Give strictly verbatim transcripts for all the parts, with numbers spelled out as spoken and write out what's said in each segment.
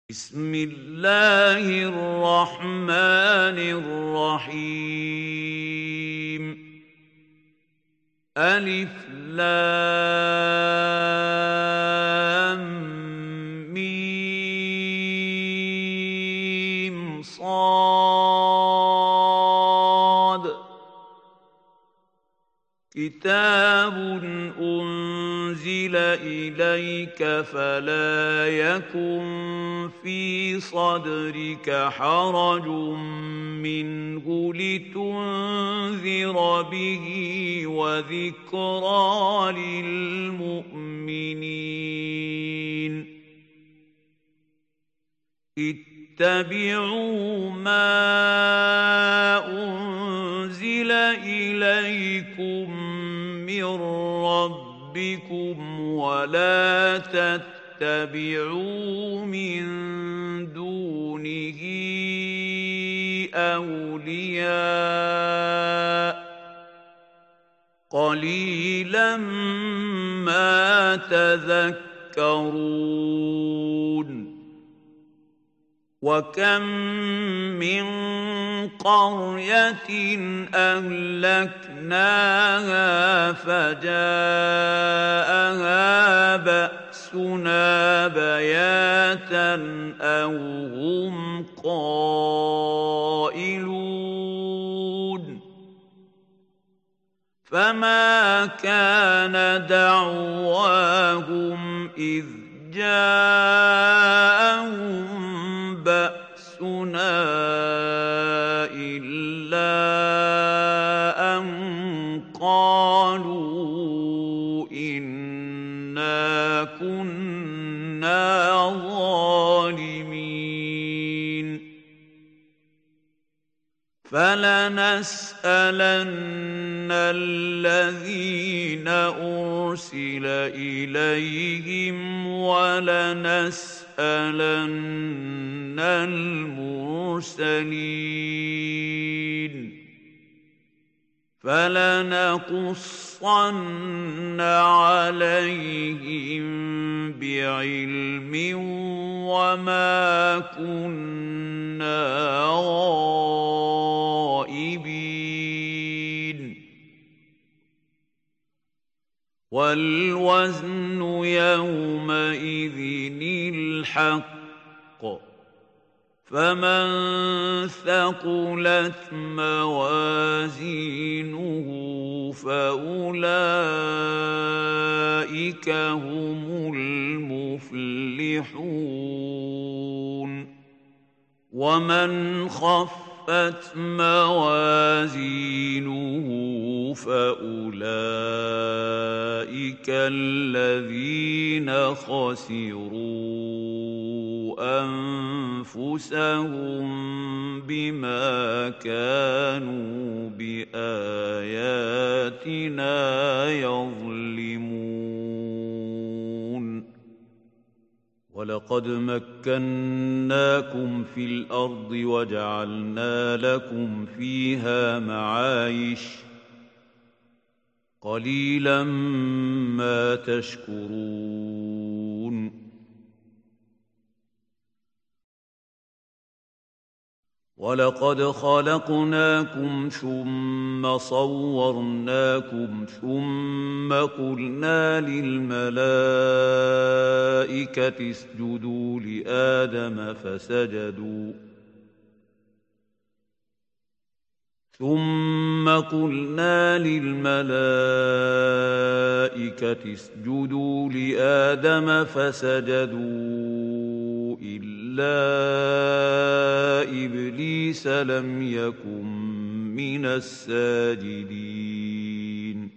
بسم الله الرحمن الرحيم ألف لام ميم صاد كتاب أنزل إليك فلا يكن في صدرك حرج منه لتنذر به وذكرى للمؤمنين اتبعوا ما أنزل إليكم من ربكم ولا تتبعوا من دونه أولياء قليلا ما تذكرون وكم من قرية أهلكناها فجاءها بأسنا بياتا أو هم قائلون فما كان دعواهم إذ جاءهم بأسنا إلا أن قالوا إنا كنا ظالمين فلنسألن الذين أرسل إليهم ولنسألن المرسلين فلنقصن عليهم بعلم وما كنا غائبين والوزن يومئذ الحق فمن ثقلت موازينه فأولئك هم المفلحون ومن خفت موازينه فأولئك الذين خسروا أنفسهم بما كانوا بآياتنا يظلمون ولقد مكناكم في الأرض وجعلنا لكم فيها معايش قليلا ما تشكرون ولقد خلقناكم ثم صورناكم ثم قلنا للملائكة اسجدوا لآدم فسجدوا ثم قلنا للملائكة اسجدوا لآدم فسجدوا إلا إبليس لم يكن من الساجدين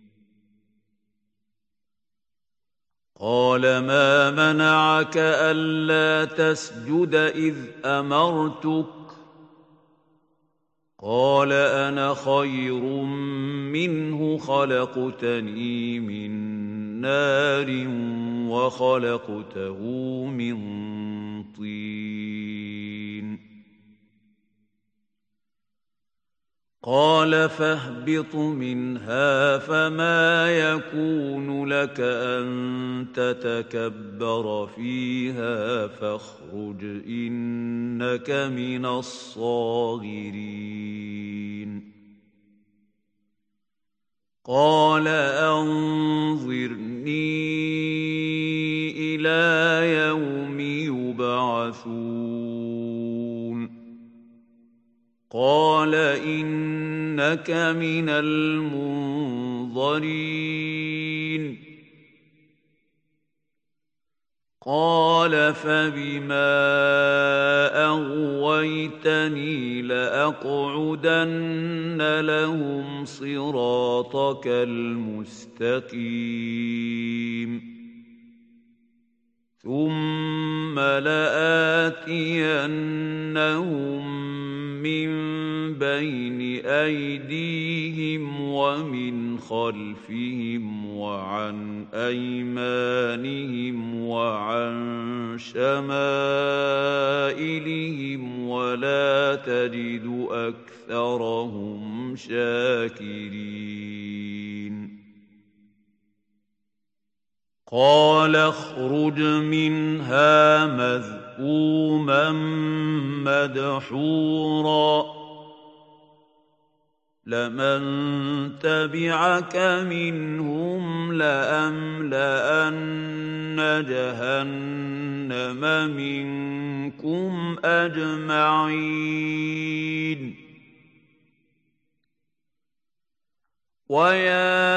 قال ما منعك ألا تسجد إذ أمرتك قال أنا خير منه خلقتني من نار وخلقته من طين قال فاهبط منها فما يكون لك أن تتكبر فيها فاخرج إنك من الصاغرين قال أنظرني إلى يوم يبعثون قال إنك من المنظرين قال فبما أغويتني لأقعدن لهم صراطك المستقيم ثم لآتينهم من بين أيديهم ومن خلفهم وعن أيمانهم وعن شمائلهم ولا تجد أكثرهم شاكرين قال اخرج منها مذءوما مدحورا لمن تبعك منهم لأملأن جهنم منكم أجمعين ويا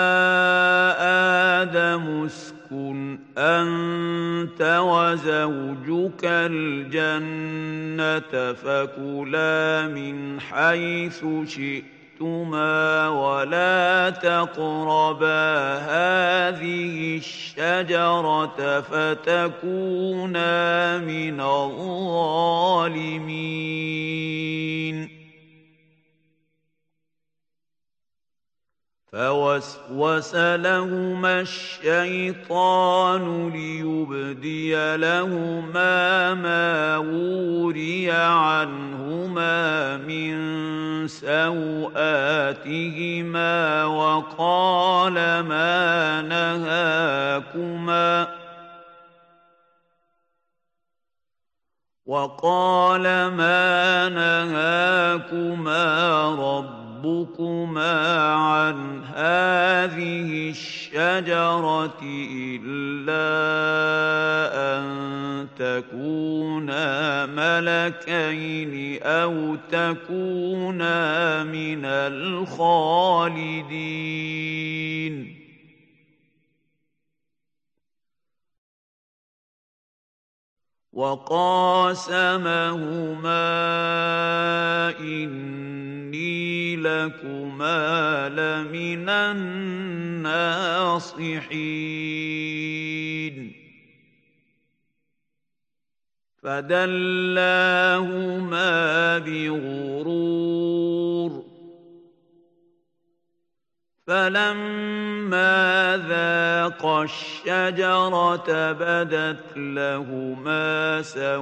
آدم اسكن أنت وزوجك الجنة فكلا من حيث شئتما ولا تقربا هذه الشجرة فتكونا من الظالمين فوسوس لهما الشيطان ليبدي لهما ما وري عنهما من سوآتهما وقال ما نهاكما وقال ما نهاكما رب ربكما عن هذه الشجرة إلا أن تكونا ملكين أو تكونا من الخالدين وقاسمهما إني لكما لمن الناصحين فدلاهما بغرور فلما ذاقا الشجرة بدت لهما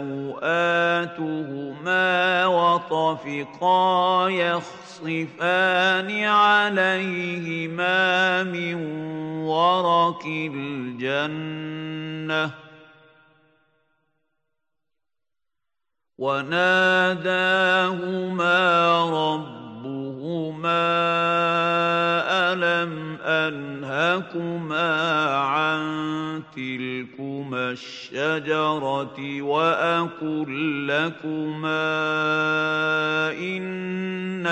سوآتهما وطفقا يخصفان عليهما من ورق الجنة وناداهما ربهما ألم أنهكما عن تلكما الشجرة وأقل لكما إن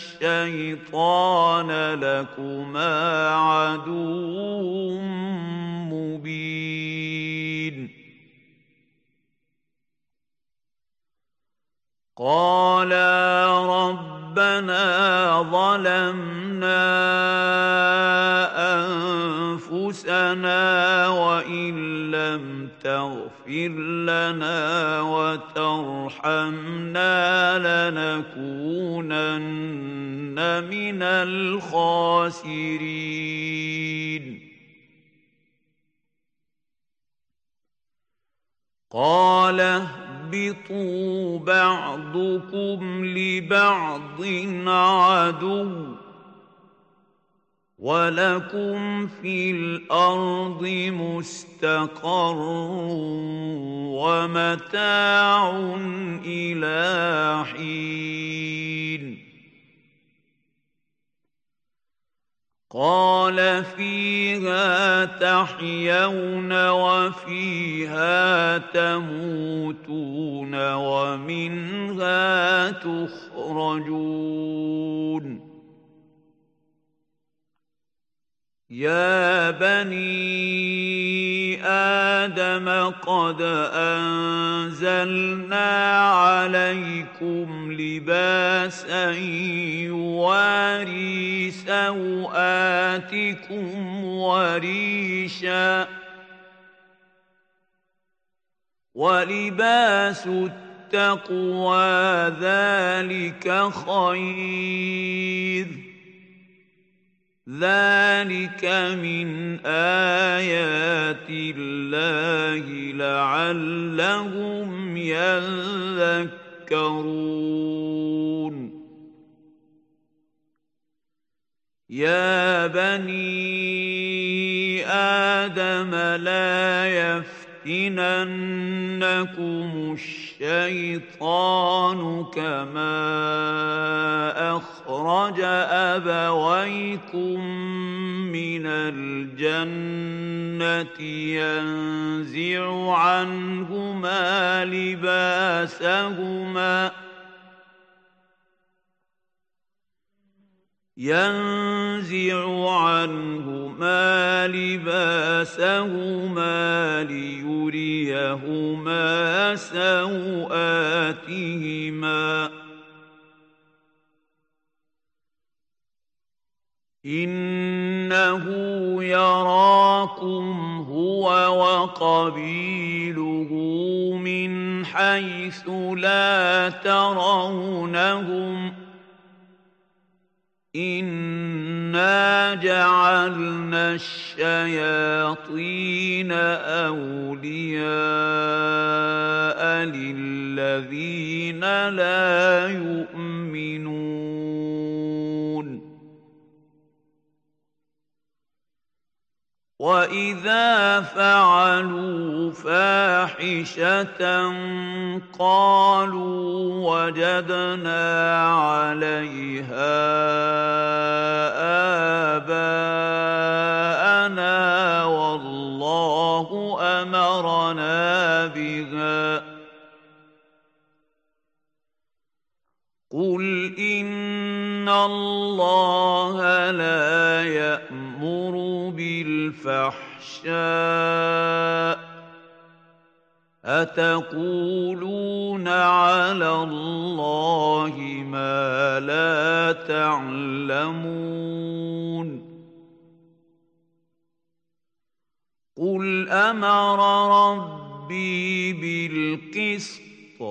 الشيطان لكما عدو مبين قالا ربنا ظلمنا أنفسنا وإن لم تغفر لنا وترحمنا لنكونن من الخاسرين قال اهبطوا بعضكم لبعض عدو ولكم في الأرض مستقر ومتاع إلى حين قال فيها تحيون وفيها تموتون ومنها تخرجون يا بني آدم قد أنزلنا عليكم لباسا يواري سوآتكم وريشا ولباس التقوى ذلك خير ذلك من آيات الله لعلهم يذكرون يا بني آدم لا يفتننكم الشيطان كما أخرج أبويكم من الجنة ينزع عنهما لباسهما ينزع عنهما لباسهما ليريهما سوآتهما إنه يراكم هو وقبيله من حيث لا ترونهم إنا جعلنا الشياطين أولياء للذين لا يؤمنون وإذا فعلوا فاحشة قالوا وجدنا عليها آباءنا والله أمرنا بها قل إن الله لا يأمر بالفحشاء أتقولون على الله ما لا تعلمون قل أمر ربي بالقسط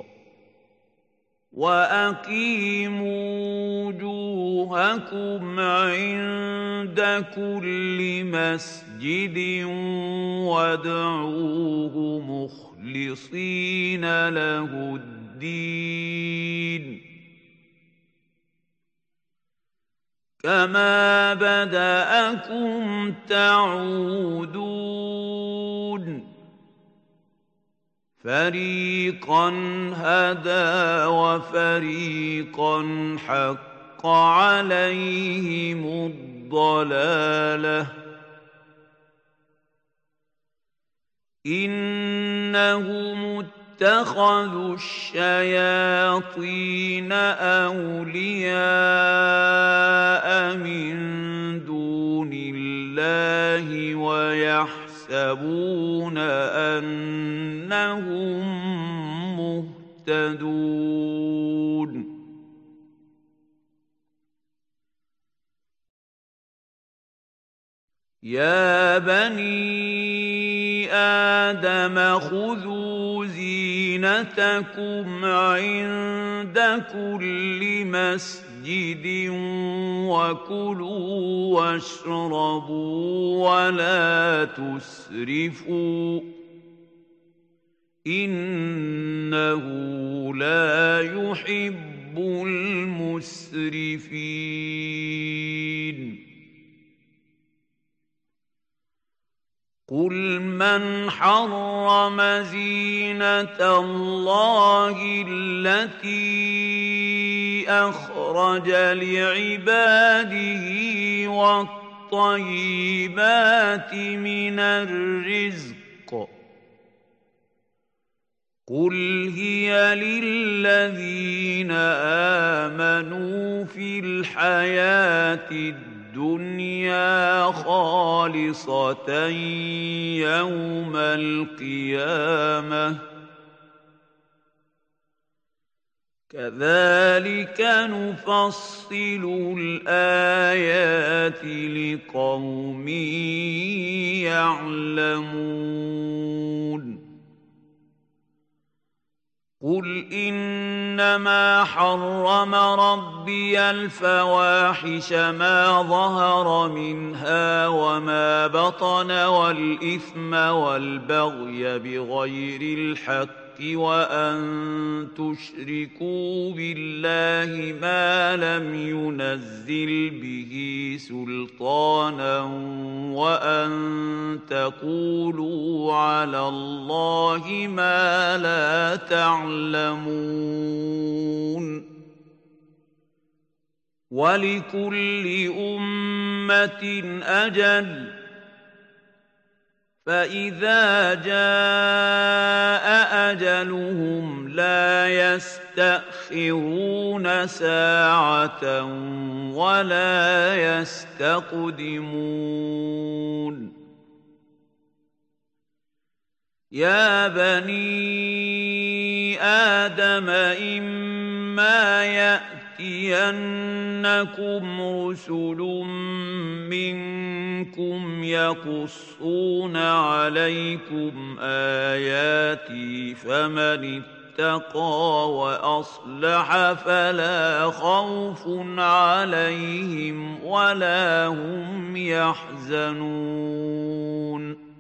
وأقيموا وجوهكم عند كل مسجد وادعوه مخلصين له الدين كما بدأكم تعودون فريقا هدى وفريقا حق عليهم الضلالة إنهم اتخذوا الشياطين أولياء من دون الله ويحسبون يحسبون أنهم مهتدون يا بني آدم خذوا زينتكم عند كل مسجد وكلوا واشربوا ولا تسرفوا إنه لا يحب المسرفين قل من حرم زينة الله التي أخرج لعباده والطيبات من الرزق قل هي للذين آمنوا في الحياة الدنيا خالصة يوم القيامة كذلك نفصل الآيات لقوم يعلمون قل إنما حرم ربي الفواحش ما ظهر منها وما بطن والإثم والبغي بغير الحق وأن تشركوا بالله ما لم ينزل به سلطانا وأن تقولوا على الله ما لا تعلمون ولكل أمة أجل فإذا جاء أجلهم لا يستأخرون ساعة ولا يستقدمون يا بني آدم إما يأتينكم رسل منكم يقصون عليكم آياتي فمن اتقى وأصلح فلا خوف عليهم ولا هم يحزنون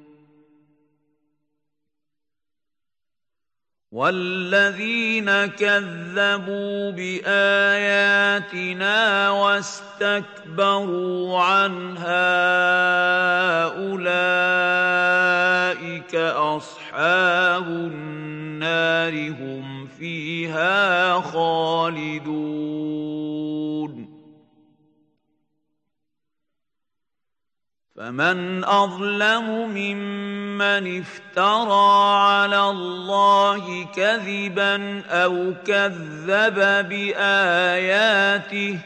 والذين كذبوا بآياتنا واستكبروا عنها أولئك أصحاب النار هم فيها خالدون فمن أظلم ممن افترى على الله كذبا أو كذب بآياته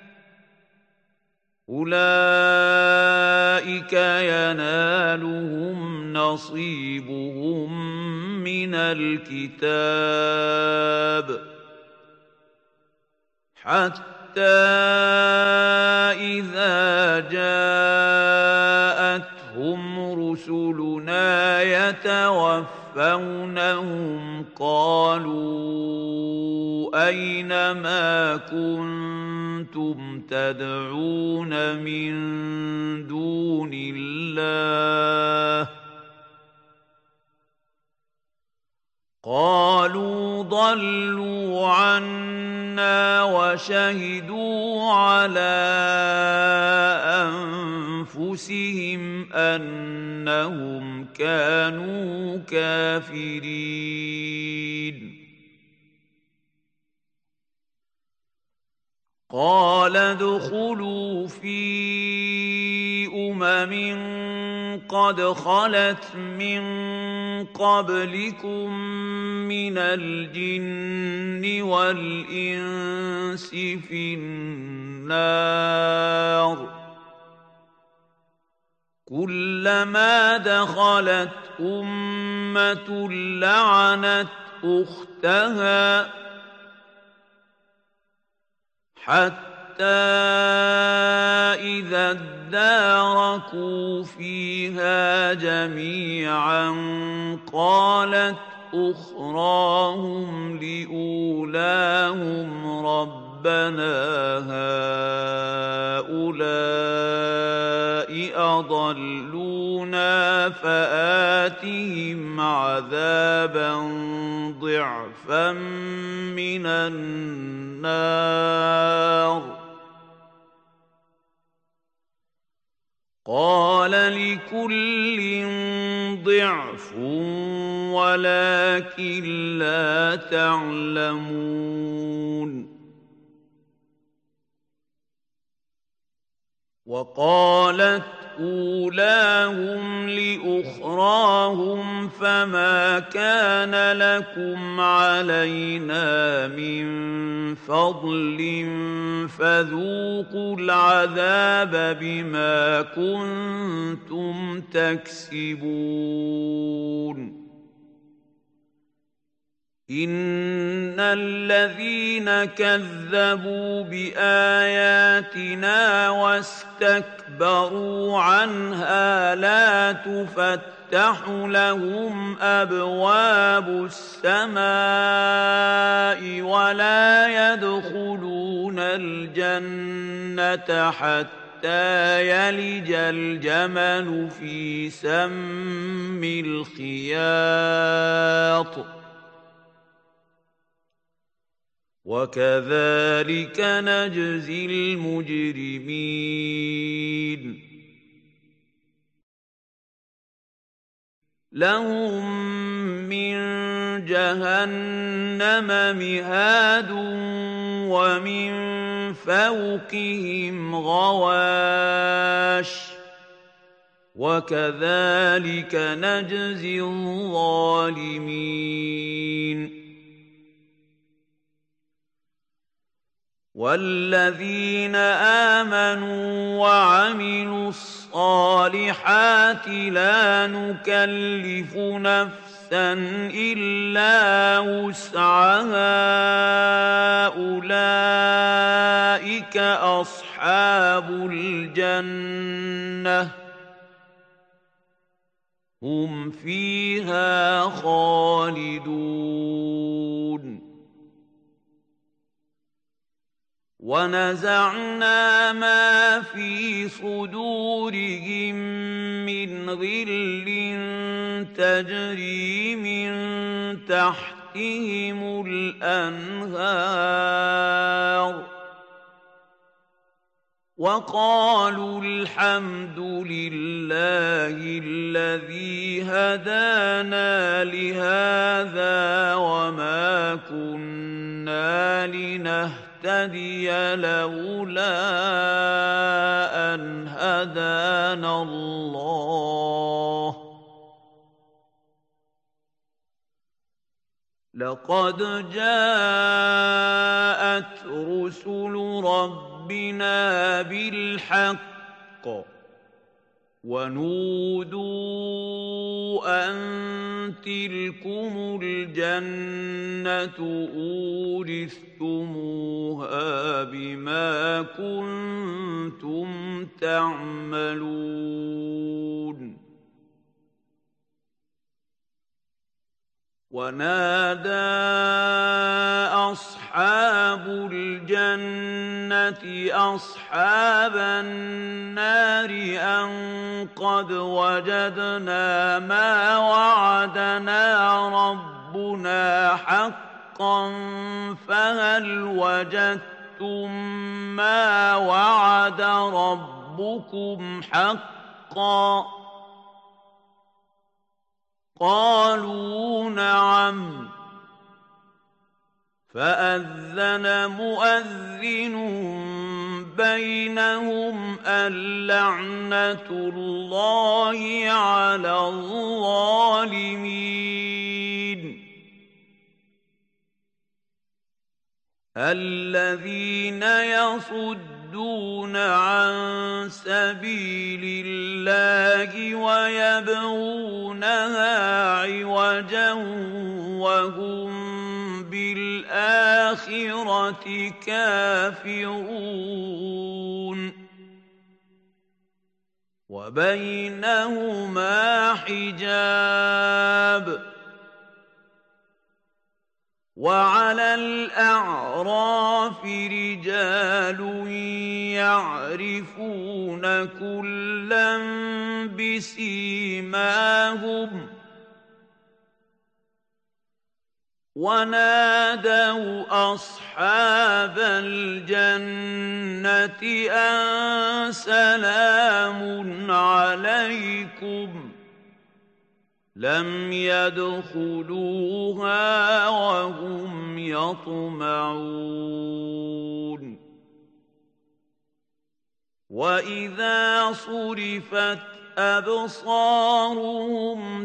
أولئك ينالهم نصيبهم من الكتاب حتى إذا جاءتهم رسلنا يتوفونهم قالوا أين ما كنتم تدعون من دون الله قالوا ضلوا عنا وشهدوا على أنفسهم أنهم كانوا كافرين قال ادخلوا في أمم قد خلت من قبلكم من الجن والإنس في النار كلما دخلت أمة لعنت أختها حتى إذا اداركوا فيها جميعا قالت أخراهم لأولاهم ربنا هؤلاء أضلونا فآتهم عذابا عذابا ضعفا من النار. قال لكل ضعف ولكن لا تعلمون. وقالت أولاهم لأخراهم فما كان لكم علينا من فضل فذوقوا العذاب بما كنتم تكسبون. إن الذين كذبوا بآياتنا واستكبروا عنها لا تفتح لهم أبواب السماء ولا يدخلون الجنة حتى يلج الجمل في سم الخياط وكذلك نجزي المجرمين. لهم من جهنم مهاد ومن فوقهم غواش وكذلك نجزي الظالمين. والذين آمنوا وعملوا الصالحات لا نكلف نفسا إلا وسعها أولئك أصحاب الجنة هم فيها خالدون. ونزعنا ما في صدورهم من غل تجري من تحتهم الأنهار وقالوا الحمد لله الذي هدانا لهذا وما كنا لنهتدي تهتدي لولا أن هدانا الله لقد جاءت رسل ربنا بالحق ونودوا أن تلكم الجنة أورثتموها بما كنتم تعملون. ونادى أصحاب الجنة أصحاب النار أن قد وجدنا ما وعدنا ربنا حقا فهل وجدتم ما وعد ربكم حقا قالوا نعم فأذن مؤذن بينهم اللعنة الله على الظالمين. الذين يصدون عن سبيل الله ويبغونها عوجا وهم بالآخرة كافرون وبينهما حجاب. وعلى الأعراف رجال يعرفون كلا بسيماهم ونادوا أصحاب الجنة أن سلام عليكم لم يدخلوها وهم يطمعون وإذا صرفت أبصارهم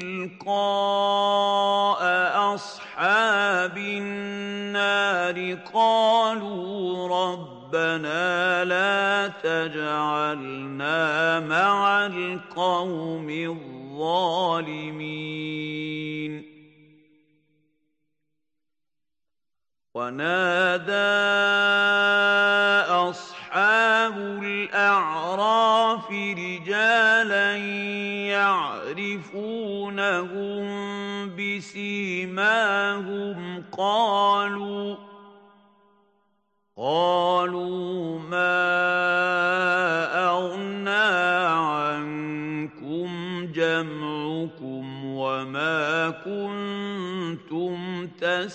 تلقاء أصحاب النار قالوا ربنا لا تجعلنا مع القوم الظالمين ونادى أصحاب الأعراف رجالا يعرفونهم بسيماهم قالوا قالوا ما أغنى عنكم جمعكم وما كنتم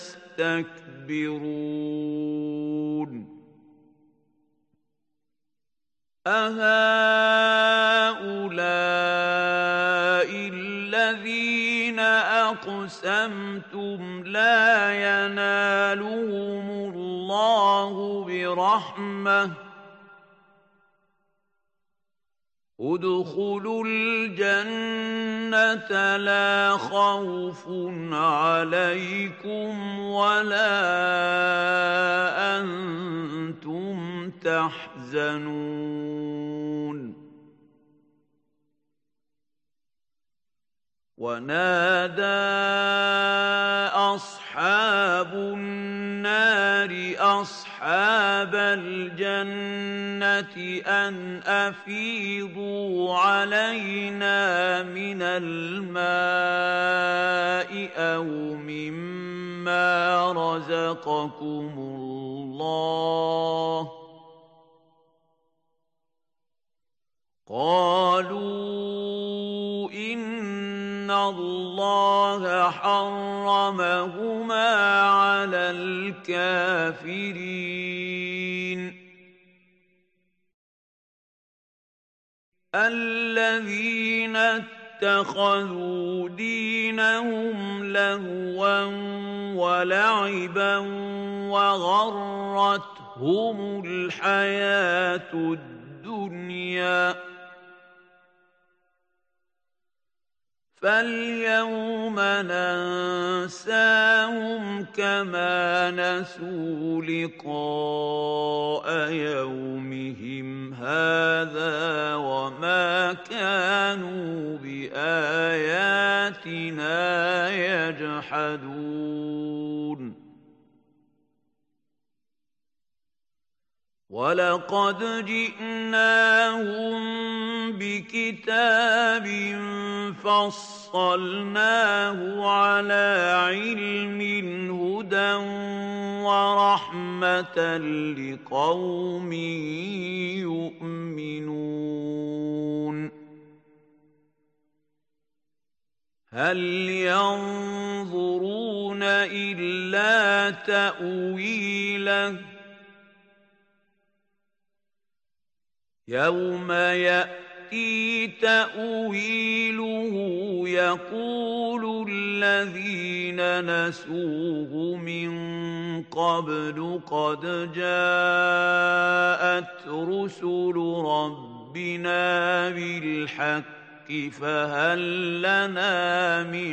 تستكبرون أهؤلاء الذين أقسمتم لا ينالهم الله برحمة ادخلوا الجنة لا خوف عليكم ولا أنتم تحزنون ونادى أصحاب النار أصحاب الجنة أن أفيضوا علينا من الماء أو مما رزقكم الله قالوا إن الله حرمهما على الكافرين الذين اتخذوا دينهم لهوا ولعبا وغرتهم الحياة الدنيا فاليوم ننساهم كما نسوا لقاء يومهم هذا وما كانوا بآياتنا يجحدون ولقد جئناهم بكتاب فصلناه على علم هدى ورحمة لقوم يؤمنون هل ينظرون إلا تأويله يوم يأتي تأويله يقول الذين نسوه من قبل قد جاءت رسل ربنا بالحق فهل لنا من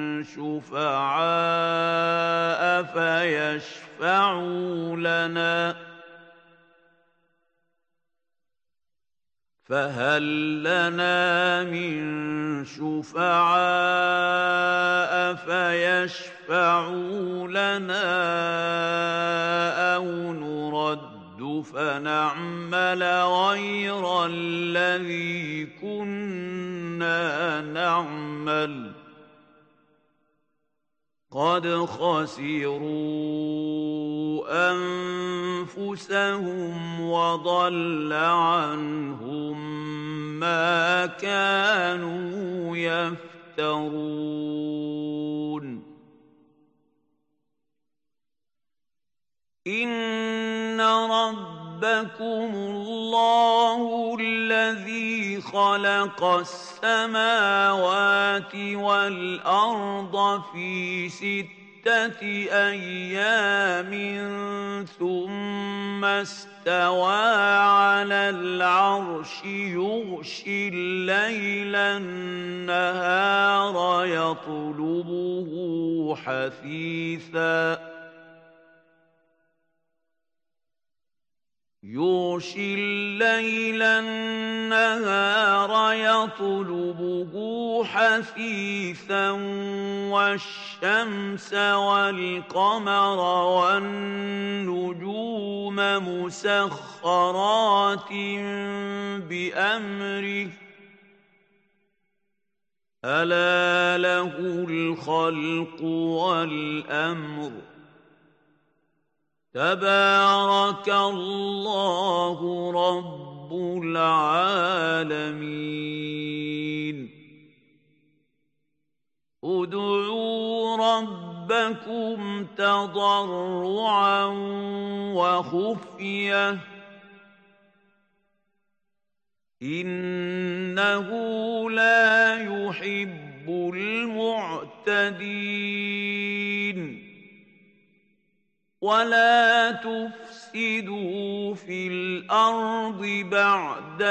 شفعاء فيشفعوا لنا فهل لنا من شفعاء فيشفعوا لنا أو نرد فنعمل غير الذي كنا نعمل قد خسروا أنفسهم وضل عنهم ما كانوا يفترون إن ربكم الله الذي خلق السماوات والأرض في ستة أيام ثم استوى على العرش يغشي الليل النهار يطلبه حثيثا يغشي الليل النهار يطلبه حثيثا والشمس والقمر والنجوم مسخرات بأمره ألا له الخلق والأمر تبارك الله رب العالمين ادعوا ربكم تضرعا وخفية إنه لا يحب المعتدين ولا تفسدوا في الأرض بعد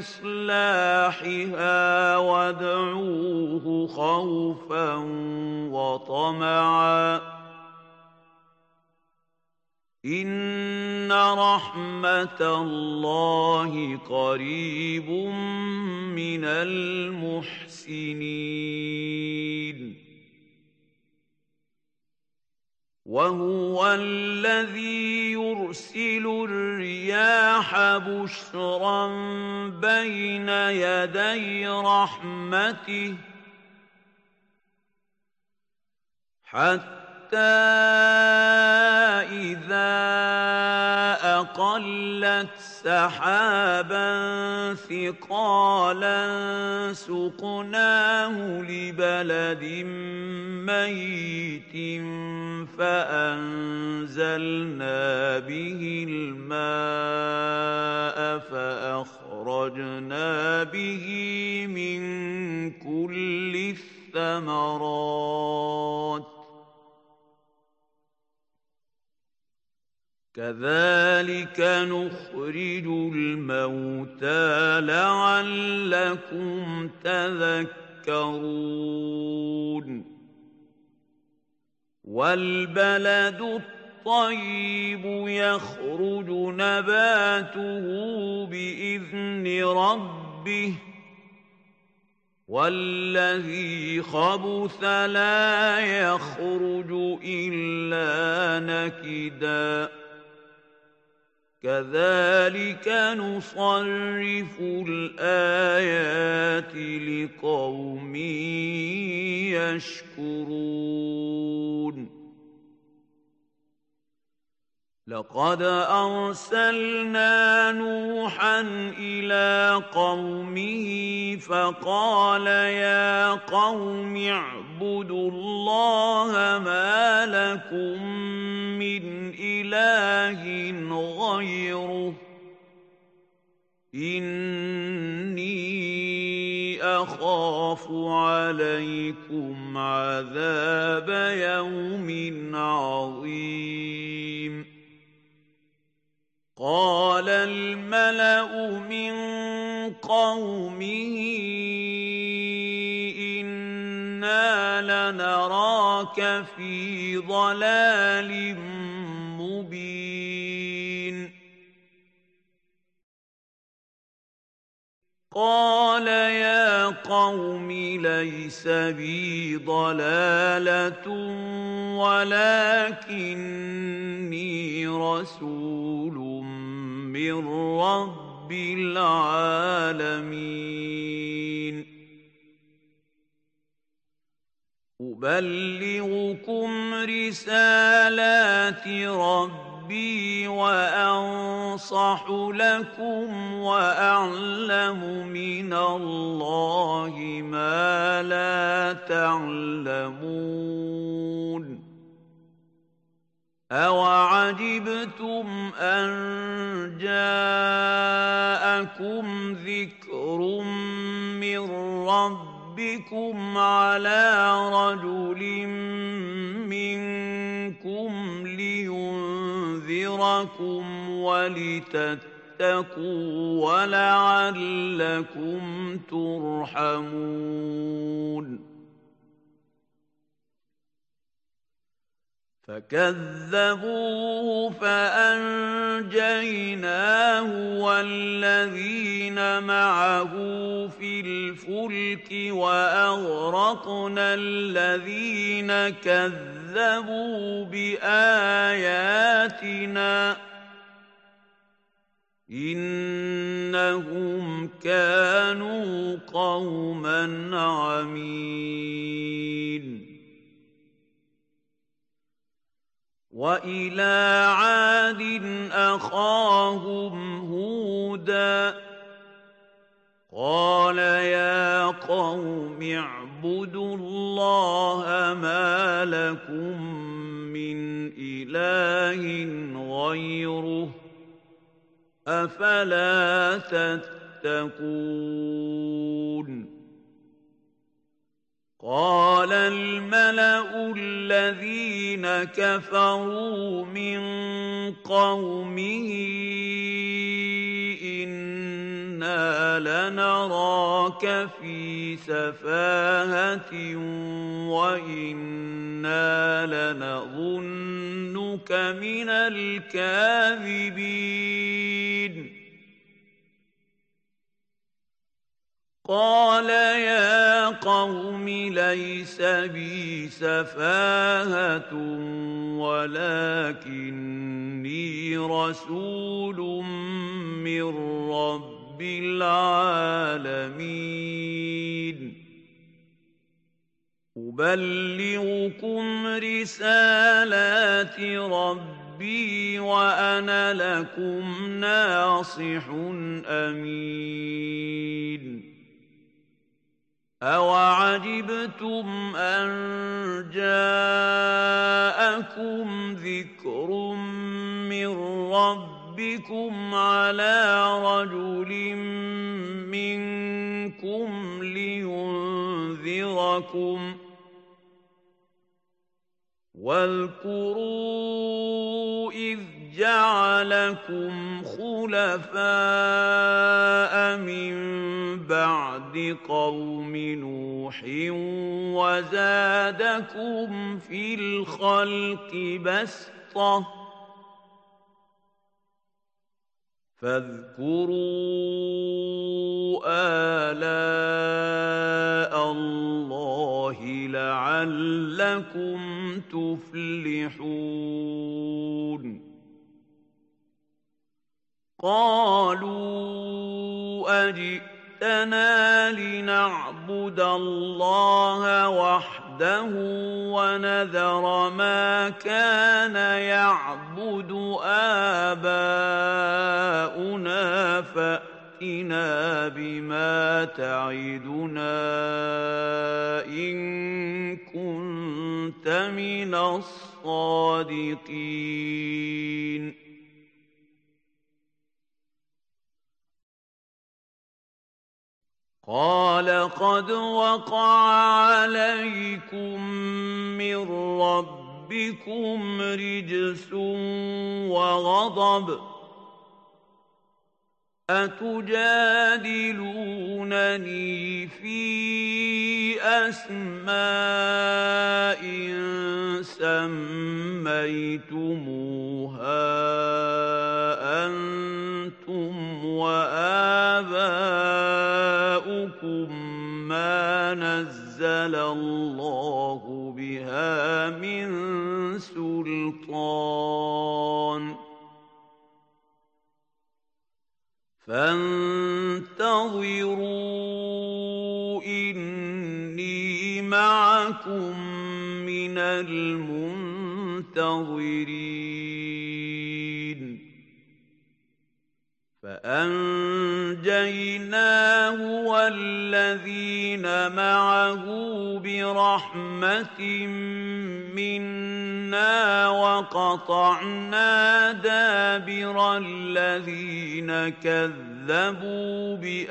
إصلاحها وادعوه خوفا وطمعا إن رحمة الله قريب من المحسنين وهو الذي يرسل الرياح بشرا بين يدي رحمته حتى إذا أقلت سحابا ثقالا سقناه لبلد ميت فأنزلنا به الماء فأخرجنا به من كل الثمرات كذلك نخرج الموتى لعلكم تذكرون والبلد الطيب يخرج نباته بإذن ربه والذي خبث لا يخرج إلا نكدا كذلك نصرف الآيات لقوم يشكرون لقد أرسلنا نوحا إلى قومه فقال يا قوم اعبدوا الله ما لكم من إله غيره إني أخاف عليكم عذاب يوم عظيم قال الملأ من قومه إنا لنراك في ضلال مبين قال يا قوم ليس بي ضلالة ولكني رسول من رب العالمين أبلغكم رسالات ربي وأنصح لكم وأعلم من الله ما لا تعلمون أَوَعَجِبْتُمْ أَن جَاءَكُمْ ذِكْرٌ مِّن رَّبِّكُمْ عَلَىٰ رَجُلٍ مِّنكُمْ لِيُنذِرَكُمْ وَلِتَتَّقُوا وَلَعَلَّكُمْ تُرْحَمُونَ فَكَذَّبُوهُ فَأَنجَيْنَاهُ وَالَّذِينَ مَعَهُ فِي الْفُلْكِ وَأَغْرَقْنَا الَّذِينَ كَذَّبُوا بِآيَاتِنَا ۚ إِنَّهُمْ كَانُوا قَوْمًا عَمِينَ وَإِلَىٰ عَادٍ أَخَاهُمْ هُودًا ۚ قَالَ يَا قَوْمِ اعْبُدُوا اللَّهَ مَا لَكُم مِّنْ إِلَٰهٍ غَيْرُهُ ۖ أَفَلَا تَتَّقُونَ قَالَ الْمَلَأُ الَّذِينَ كَفَرُوا مِن قَوْمِهِ إِنَّا لَنَرَاكَ فِي سَفَاهَةٍ وَإِنَّا لَنَظُنُّكَ مِنَ الْكَاذِبِينَ قَالَ يَا قَوْمِ لَيْسَ بِي سَفَاهَةٌ وَلَٰكِنِّي رَسُولٌ مِّن رَّبِّ الْعَالَمِينَ أُبَلِّغُكُمْ رِسَالَاتِ رَبِّي وَأَنَا لَكُمْ نَاصِحٌ أَمِينٌ أَوَعَجِبْتُمْ أَن جَاءَكُمْ ذِكْرٌ مِّن رَّبِّكُمْ عَلَىٰ رَجُلٍ مِّنكُمْ لِيُنذِرَكُمْ ۖ وَاذْكُرُوا إِذْ جَعَلَكُمْ خُلَفَاءَ مِن بَعْدِ قَوْمِ نُوحٍ وَزَادَكُمْ فِي الْخَلْقِ بَسْطَةً ۖ فاذكروا آلاء الله لعلكم تفلحون قالوا أجئتنا لنعبد الله وحده ونذر ما كان يعبد آباؤنا فأتنا بما تعدنا إن كنت من الصادقين قال قد وقع عليكم من ربكم رجس وغضب أتجادلونني في أسماء سميتموها أنتم وآباؤكم ما نزل الله بها من سلطان فانتظروا إني معكم من المنتظرين فأنجيناه والذين معه برحمة منا وقطعنا دابر الذين كذبوا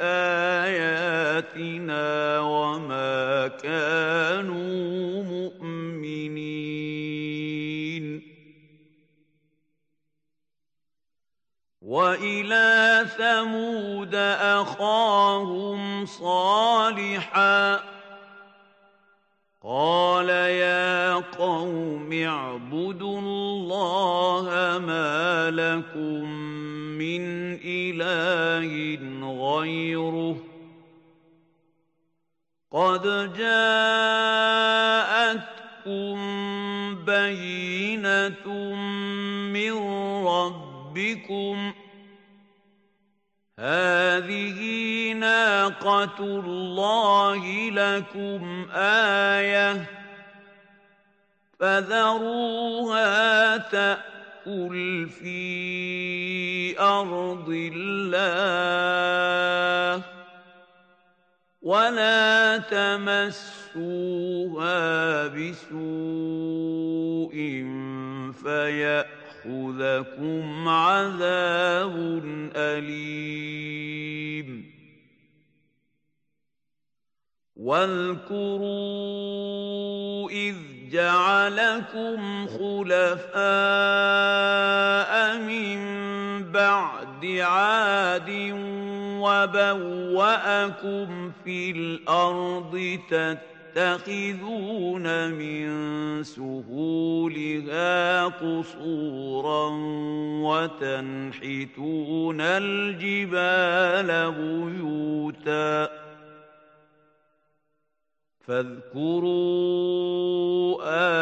بآياتنا وما كانوا مؤمنين. وإلى ثمود أخاهم صالحا قال يا قوم اعبدوا الله ما لكم من إله غيره قد جاءتكم بينة من ربكم هذه ناقة الله لكم آية فذروها تأكل في أرض الله ولا تمسوها بسوء فيأخذكم عذاب أليم. واذكروا إذ جعلكم خلفاء من بعد عاد وبوأكم في الأرض تتخذون من سهولها قصورا وتنحتون الجبال بيوتا فاذكروا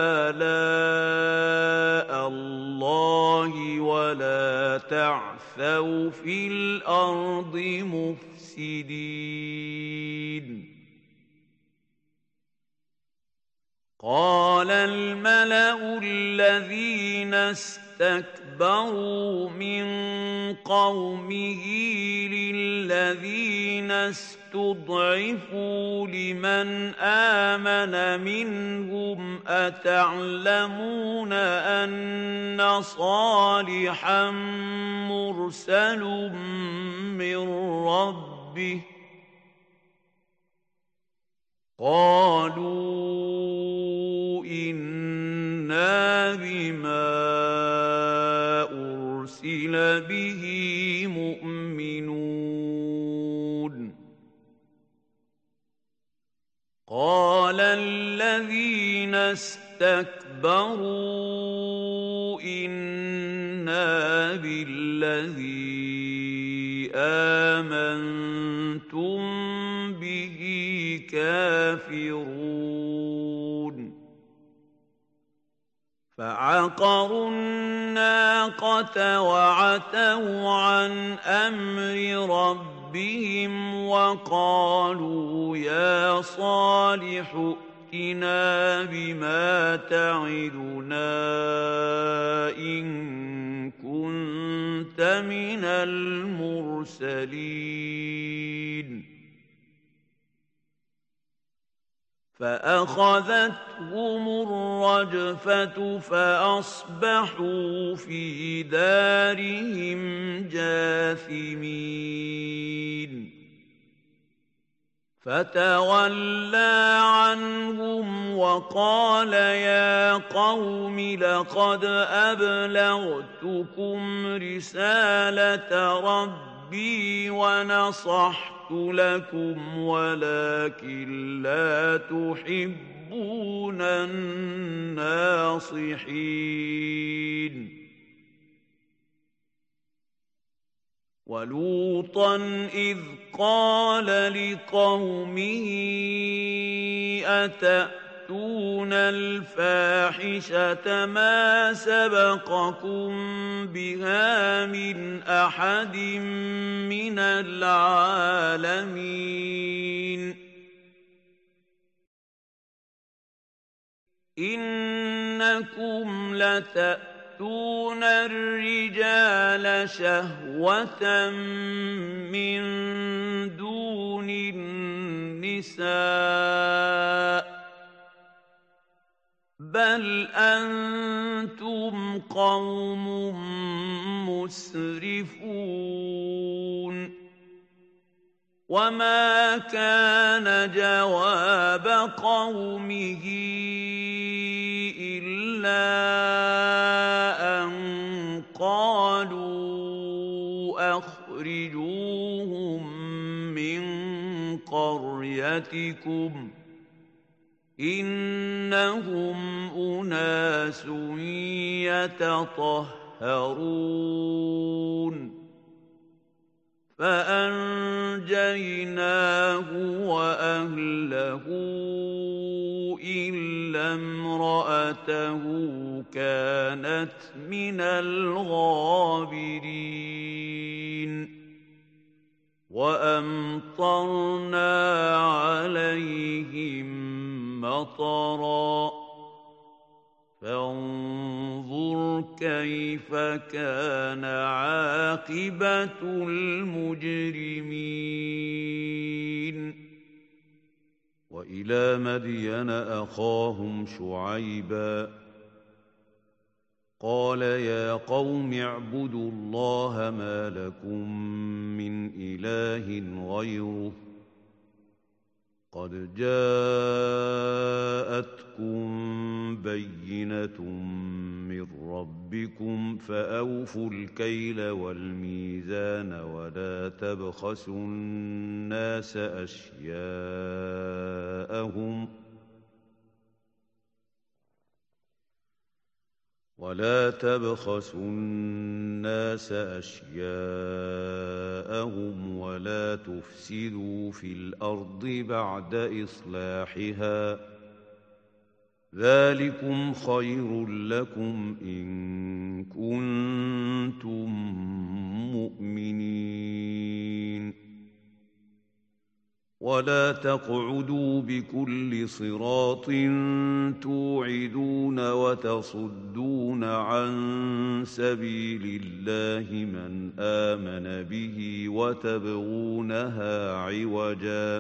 آلاء الله ولا تعثوا في الأرض مفسدين. قال الملأ الذين استكبروا من قومه للذين استضعفوا لمن آمن منهم أتعلمون أن صالحا مرسل من ربه قالوا إنا بما أرسل به مؤمنون. قال الذين استكبروا إنا بالذي آمنتم به كافرون. فعقروا الناقة وعتوا عن أمر ربهم وقالوا يا صالح ائتنا بما تعدنا إن كنت من المرسلين. فأخذتهم الرجفة فأصبحوا في دارهم جاثمين. فتولى عنهم وقال يا قوم لقد أبلغتكم رسالة ربي ونصحت لكم ولكن لا تحبون الناصحين. ولوطا إذ قال لقومه أتأتون الفاحشة ما سبقكم بها من أحد من العالمين إنكم لتأتون أتأتون الرجال شهوة من دون النساء بل أنتم قوم مسرفون وما كان جواب قومه إلا أن قالوا أخرجوهم من قريتكم إنهم أناس يتطهرون فأنجيناه وأهله إلا امرأته كانت من الغابرين وأمطرنا عليهم مطرا فانظر كيف كان عاقبة المجرمين وإلى مدين أخاهم شعيبا قال يا قوم اعبدوا الله ما لكم من إله غيره قد جاءتكم بينة من ربكم فأوفوا الكيل والميزان ولا تبخسوا الناس أشياءهم ولا تبخسوا الناس أشياءهم ولا تفسدوا في الأرض بعد إصلاحها ذلكم خير لكم إن كنتم مؤمنين ولا تقعدوا بكل صراط توعدون وتصدون عن سبيل الله من آمن به وتبغونها عوجا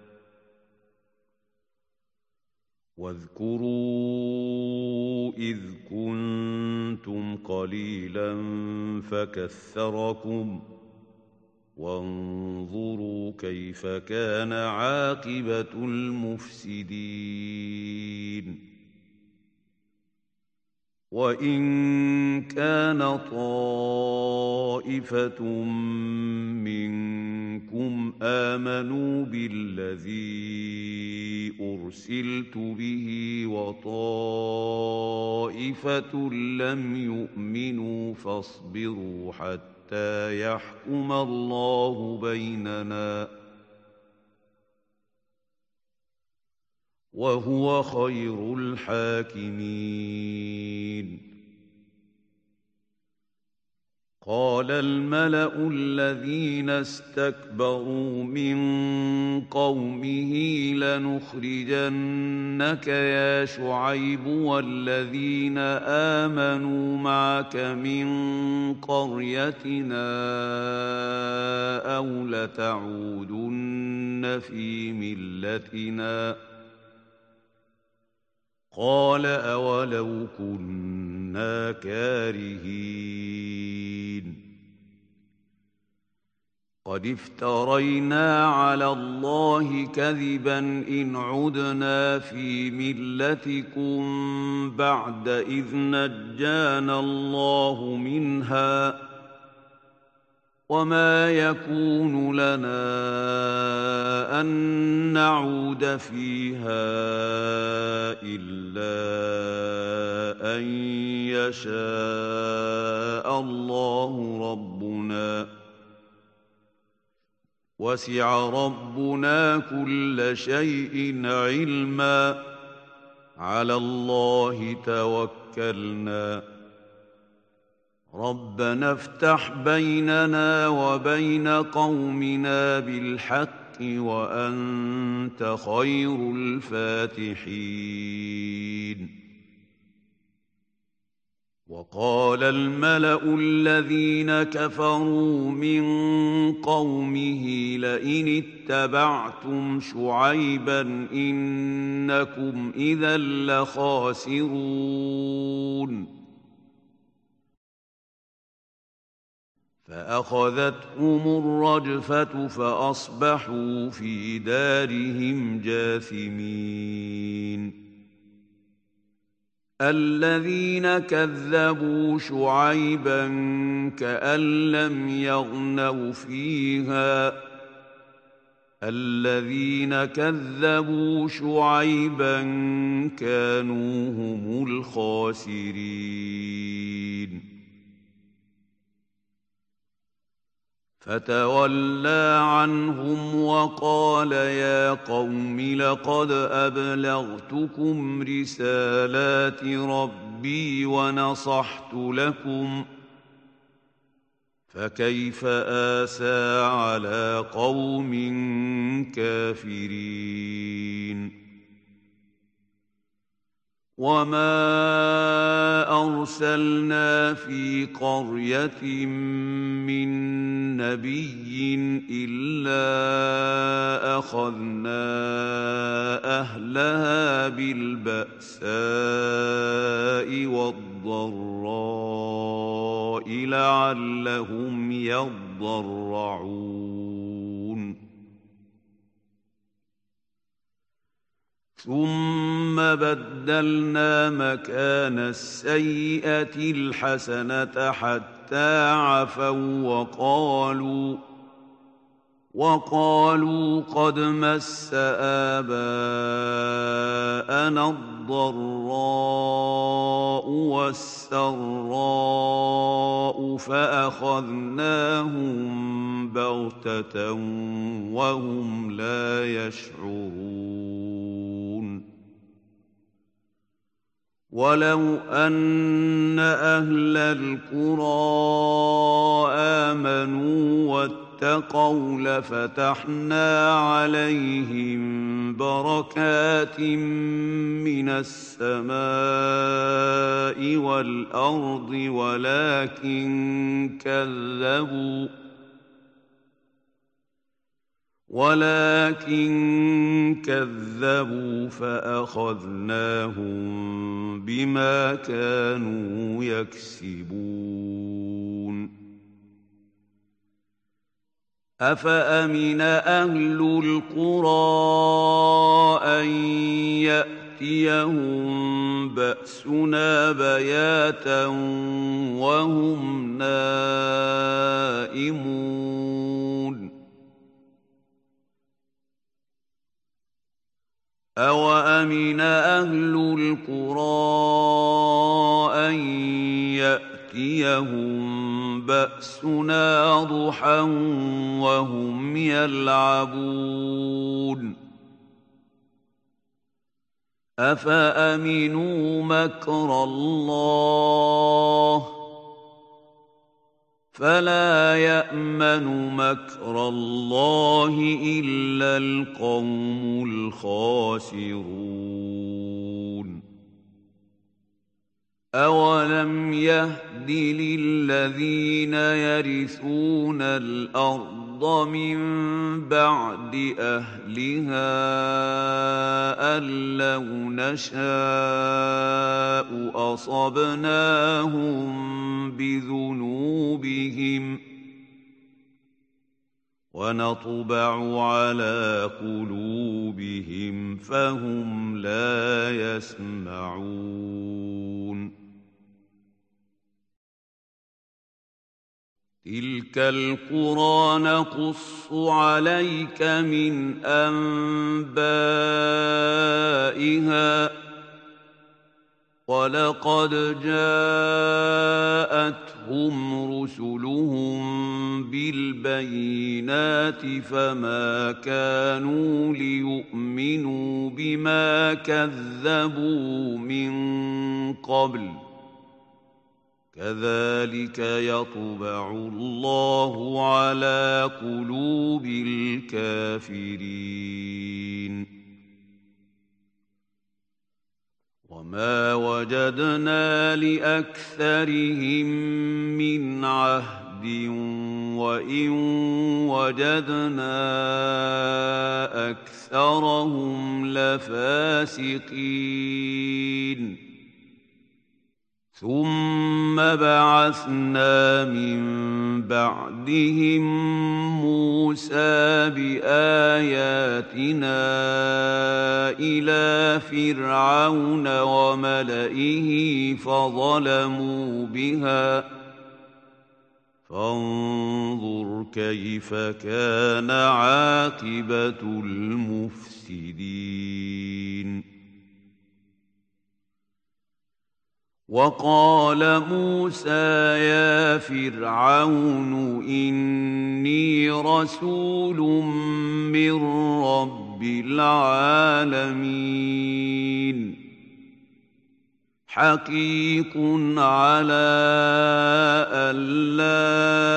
واذكروا إذ كنتم قليلا فكثركم وانظروا كيف كان عاقبة المفسدين وإن كان طائفة منكم آمنوا بالذي أرسلت به وطائفة لم يؤمنوا فاصبروا حتى حتى يحكم الله بيننا وهو خير الحاكمين قال الملأ الذين استكبروا من قومه لنخرجنك يا شعيب والذين آمنوا معك من قريتنا أو لتعودن في ملتنا قال أولو كنا كارهين قد افترينا على الله كذبا إن عدنا في ملتكم بعد إذ نجانا الله منها وما يكون لنا أن نعود فيها إلا أن يشاء الله ربنا وسع ربنا كل شيء علما على الله توكلنا ربنا افتح بيننا وبين قومنا بالحق وأنت خير الفاتحين وقال الملأ الذين كفروا من قومه لئن اتبعتم شعيبا إنكم إذا لخاسرون فأخذتهم الرجفة فأصبحوا في دارهم جاثمين الذين كذبوا شعيبا كأن لم يغنوا فيها الذين كذبوا شعيبا كانوا هم الخاسرين فتولى عنهم وقال يا قوم لقد أبلغتكم رسالات ربي ونصحت لكم فكيف آسى على قوم كافرين وما أرسلنا في قرية من نبي إلا أخذنا أهلها بالبأساء والضراء لعلهم يضرعون ثم بدلنا مكان السيئة الحسنة حتى عفوا وقالوا وقالوا قد مس آباءنا الضراء والسراء فأخذناهم بغتة وهم لا يشعرون ولو أن أهل القرى آمنوا واتقوا لفتحنا عليهم بركات من السماء والأرض ولكن كذبوا ولكن كذبوا فأخذناهم بما كانوا يكسبون أفأمن أهل القرى أن يأتيهم بأسنا بياتا وهم نائمون أوأمن أهل القرى أن يأتيهم بأسنا ضحى وهم يلعبون أفأمنوا مكر الله فلا يأمن مكر الله إلا القوم الخاسرون أولم يهد للذين يرثون الأرض من بعد أهلها أن لو نشاء أصبناهم بذنوبهم ونطبع على قلوبهم فهم لا يسمعون تلك القرى نقص عليك من أنبائها ولقد جاءتهم رسلهم بالبينات فما كانوا ليؤمنوا بما كذبوا من قبل كذلك يطبع الله على قلوب الكافرين وما وجدنا لأكثرهم من عهد وإن وجدنا أكثرهم لفاسقين ثم بعثنا من بعدهم موسى بآياتنا إلى فرعون وملئه فظلموا بها فانظر كيف كان عاقبة المفسدين. وقال موسى يا فرعون إني رسول من رب العالمين حقيق على ألا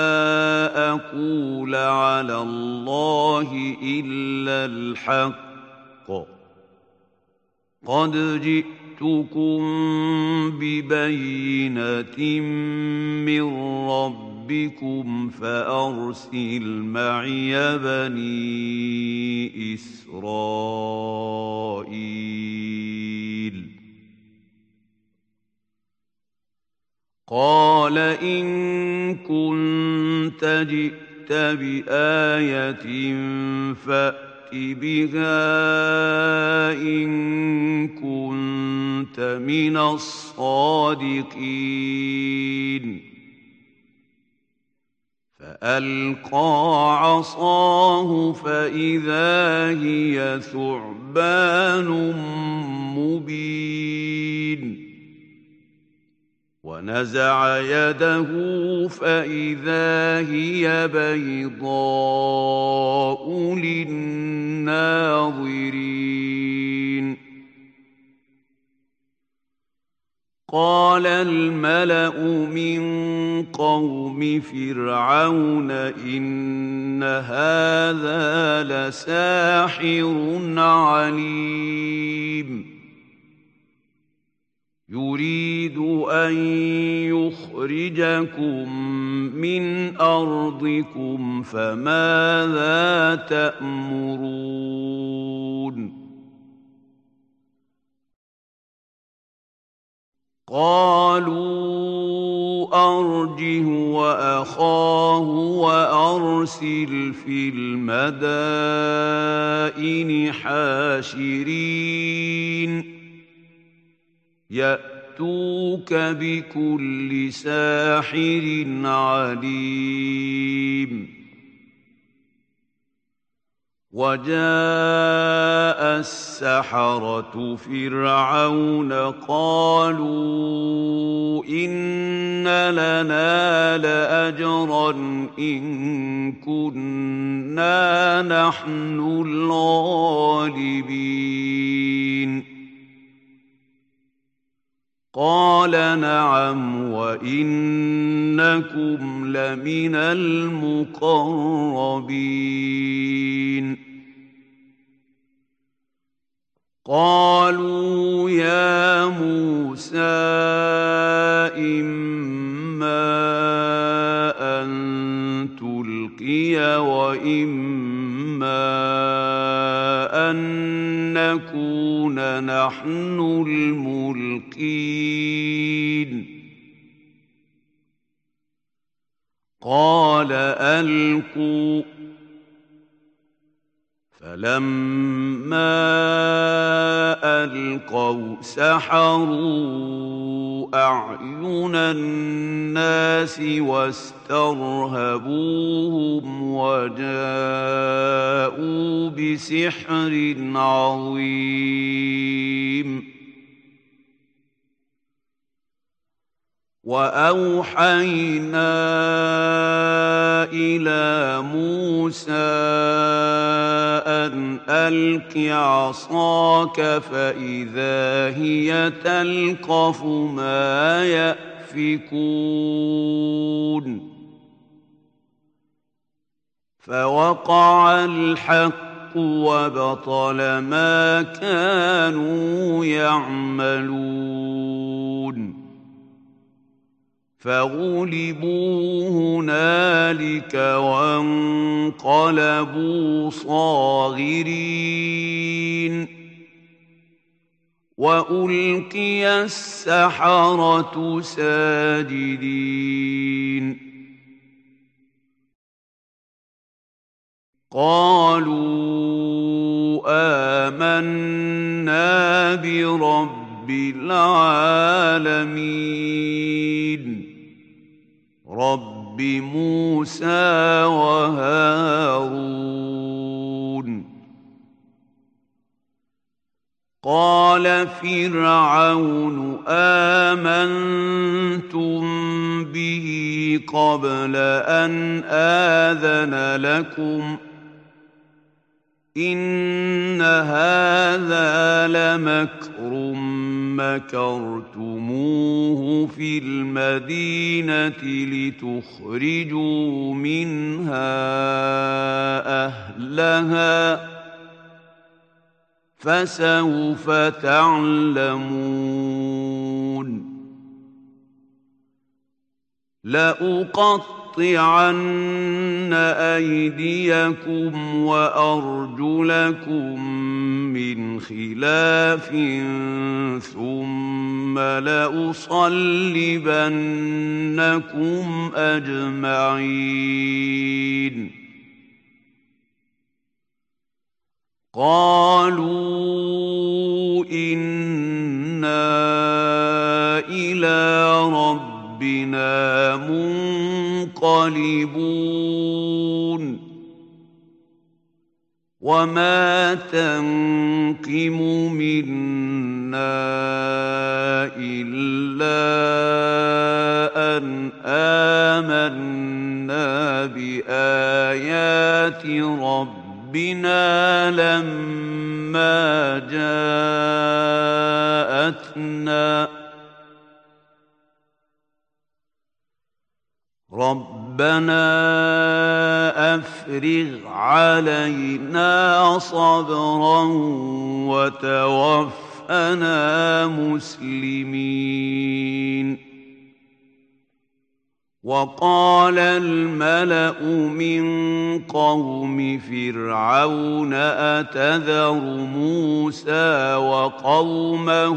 أقول على الله إلا الحق قد جئتكم ببينة من ربكم فأرسل معي بني إسرائيل. قال إن كنت جئت بآية فأت بها إن كنت من الصادقين. فألقى عصاه فإذا هي ثعبان مبين ونزع يده فإذا هي بيضاء للناظرين. قال الملأ من قوم فرعون إن هذا لساحر عليم يريد أن يخرجكم من أرضكم فماذا تأمرون. قالوا أرجه وأخاه وأرسل في المدائن حاشرين يأتوك بكل ساحر عليم. وجاء السحرة فرعون قالوا إن لنا لأجرا إن كنا نحن الغالبين. قال نعم وإنكم لمن المقربين. قالوا يا موسى إما أن تلقي وإما أن نكون نحن الملقين. قال ألقوا فلما ألقوا سحروا أعين الناس واسترهبوهم وجاءوا بسحر عظيم. وأوحينا إلى موسى أن ألق عصاك فإذا هي تلقف ما يأفكون. فوقع الحق وبطل ما كانوا يعملون فغلبوا هنالك وانقلبوا صاغرين وألقي السحرة ساجدين قالوا آمنا برب العالمين رب موسى وهارون قال فرعون آمنتم به قبل أن آذن لكم إن هذا لمكر مكرتموه في المدينة لتخرجوا منها أهلها فسوف تعلمون لأقطعن أيديكم وأرجلكم من خلاف ثم لأصلبنكم أجمعين قالوا إنا إلى ربنا منقلبون وما تنقم منا إلا أن آمنا بآيات ربنا ربنا لما جاءتنا ربنا أفرغ علينا صبرا وتوفنا مسلمين وقال الملأ من قوم فرعون أتذر موسى وقومه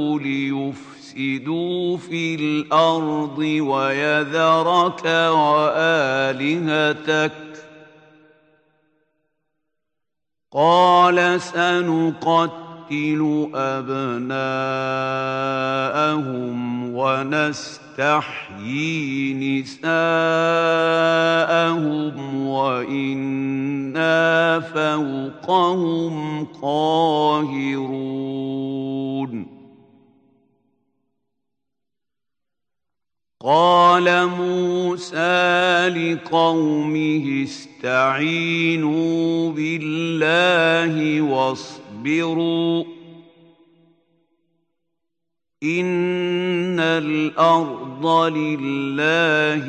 ليفسدوا في الأرض ويذرك وآلهتك قال سنقتل أبناءهم ونستحيي نساءهم وإنا فوقهم قاهرون قال موسى لقومه استعينوا بالله واصبروا إن الأرض لله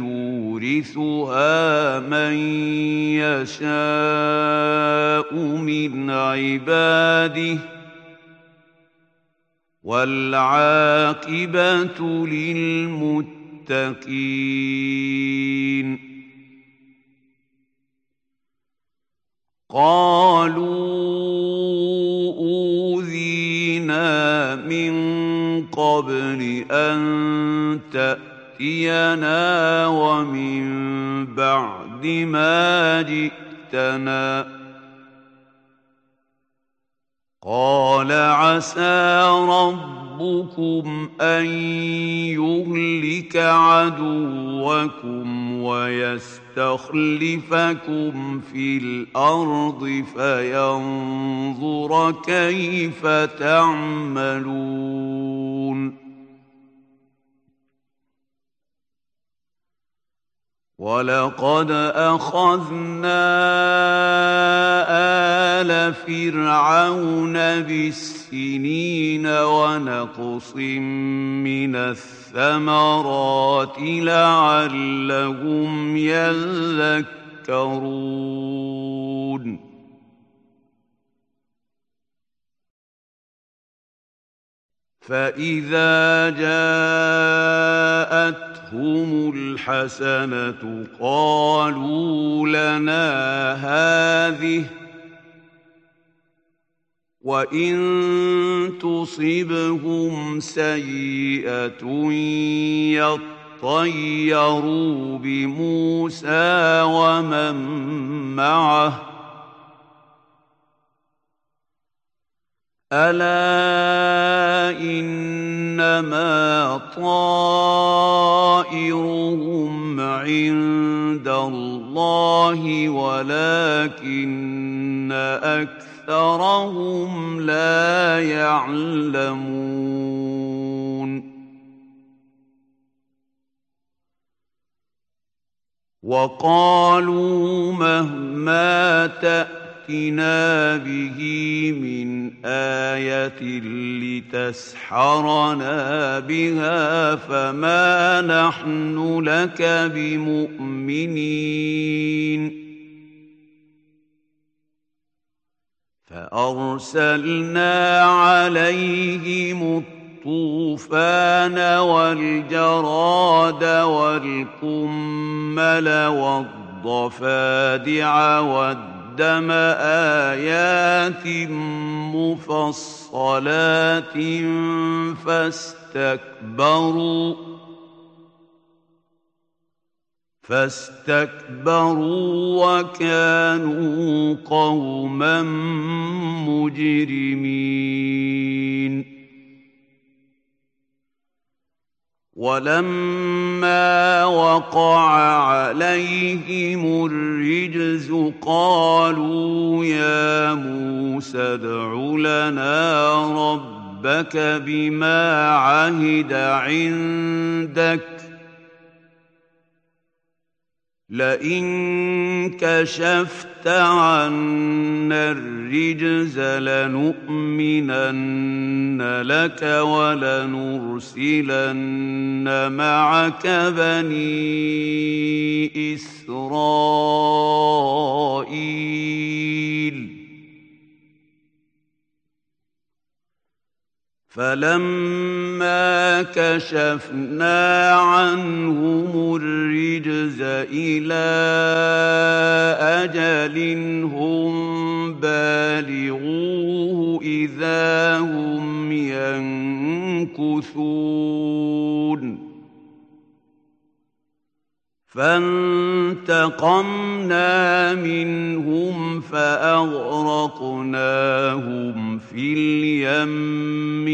يورثها من يشاء من عباده والعاقبة للمتقين قالوا أوذينا من قبل أن تأتينا ومن بعد ما جئتنا قال عسى ربكم أن يهلك عدوكم ويستخلفكم في الأرض فينظر كيف تعملون ولقد أخذنا آل فرعون بالسنين ونقص من الثمرات لعلهم يذكرون فإذا جاءتهم الحسنة قالوا لنا هذه وإن تصبهم سيئة يطيروا بموسى ومن معه ألا إنما طائرهم عند الله ولكن أكثرهم لا يعلمون وقالوا مهما تأتي ائتنا به من آية لتسحرنا بها فما نحن لك بمؤمنين فأرسلنا عليهم الطوفان والجراد والقمل والضفادع والدم قدم آيات مفصلات فاستكبروا فاستكبروا وكانوا قوما مجرمين ولما وقع عليهم الرجز قالوا يا موسى ادع لنا ربك بما عهد عندك لئن كشفت عنا الرجز لنؤمنن لك ولنرسلن معك بني إسرائيل فلما كشفنا عنهم الرجز إلى أجل هم بالغوه إذا هم ينكثون فانتقمنا منهم فأغرقناهم في اليم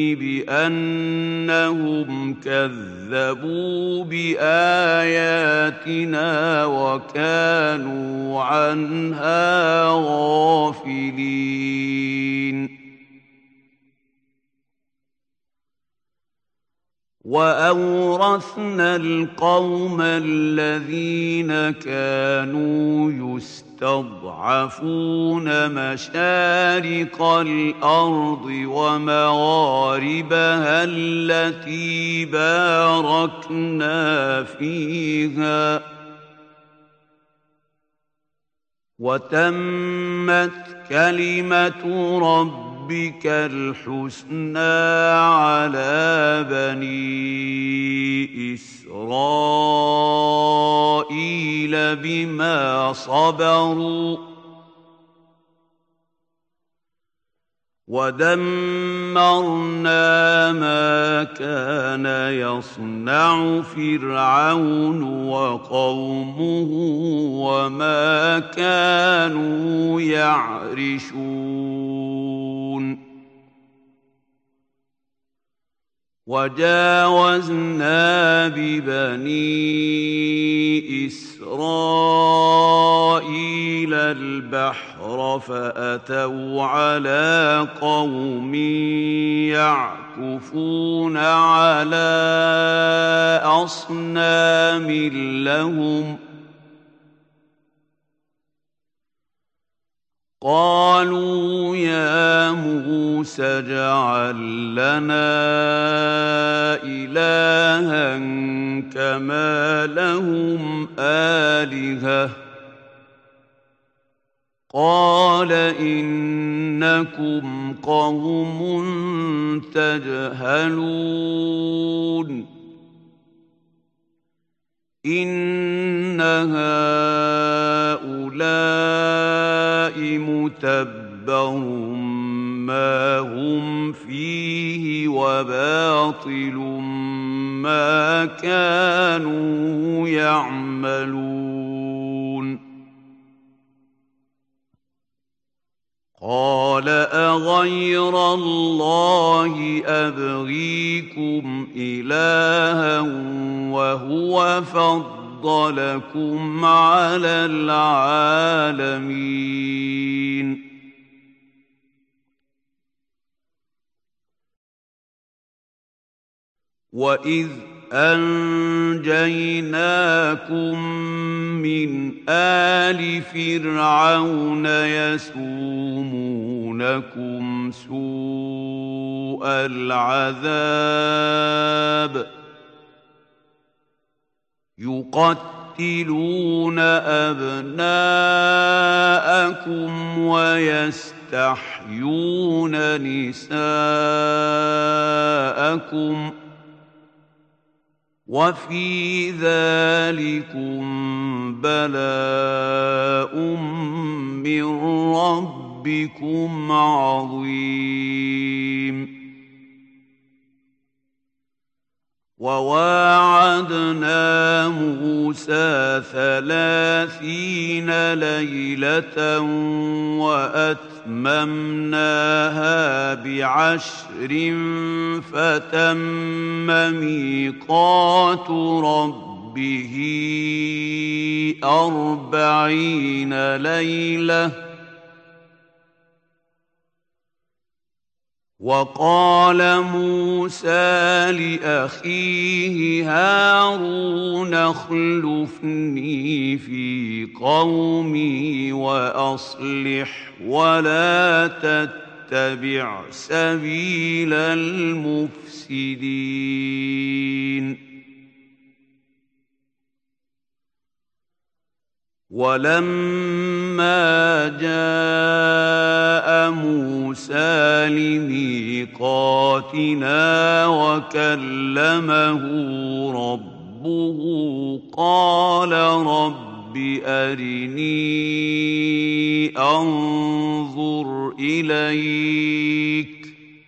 بأنهم كذبوا بآياتنا وكانوا عنها غافلين وأورثنا القوم الذين كانوا يستضعفون مشارق الأرض ومغاربها التي باركنا فيها وتمت كلمة ربك ربك الحسنى على بني إسرائيل بما صبروا ودمرنا ما كان يصنع فرعون وقومه وما كانوا يعرشون وجاوزنا ببني إسرائيل البحر فأتوا على قوم يعكفون على أصنام لهم قالوا يا موسى اجعل لنا إلها كما لهم آلهة قال إنكم قوم تجهلون إن هؤلاء متبر ما هم فيه وباطل ما كانوا يعملون قال أغير الله أبغيكم إلها وهو فضلكم على العالمين وإذ أنجيناكم من آل فرعون يسومونكم سوء العذاب يقتلون أبناءكم ويستحيون نساءكم وفي ذلكم بلاء من ربكم عظيم وواعدنا موسى ثلاثين ليلة وأتممناها بعشر فتم ميقات ربه أربعين ليلة وقال موسى لأخيه هارون اخلفني في قومي وأصلح ولا تتبع سبيل المفسدين ولما جاء موسى لميقاتنا وكلمه ربه قال رب أرني أنظر إليك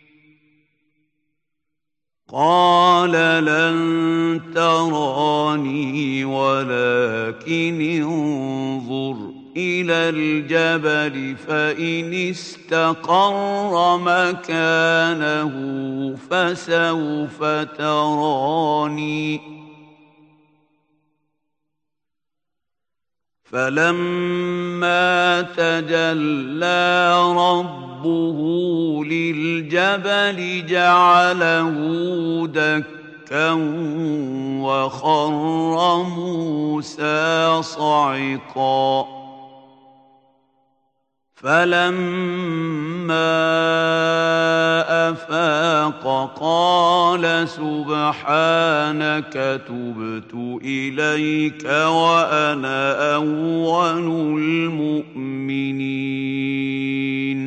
قال لن تراني ولكن انظر إلى الجبل فإن استقر مكانه فسوف تراني فلما تجلى ربه للجبل جعله دكا وخر موسى صعقا فلما أفاق قال سبحانك تبت إليك وأنا أول المؤمنين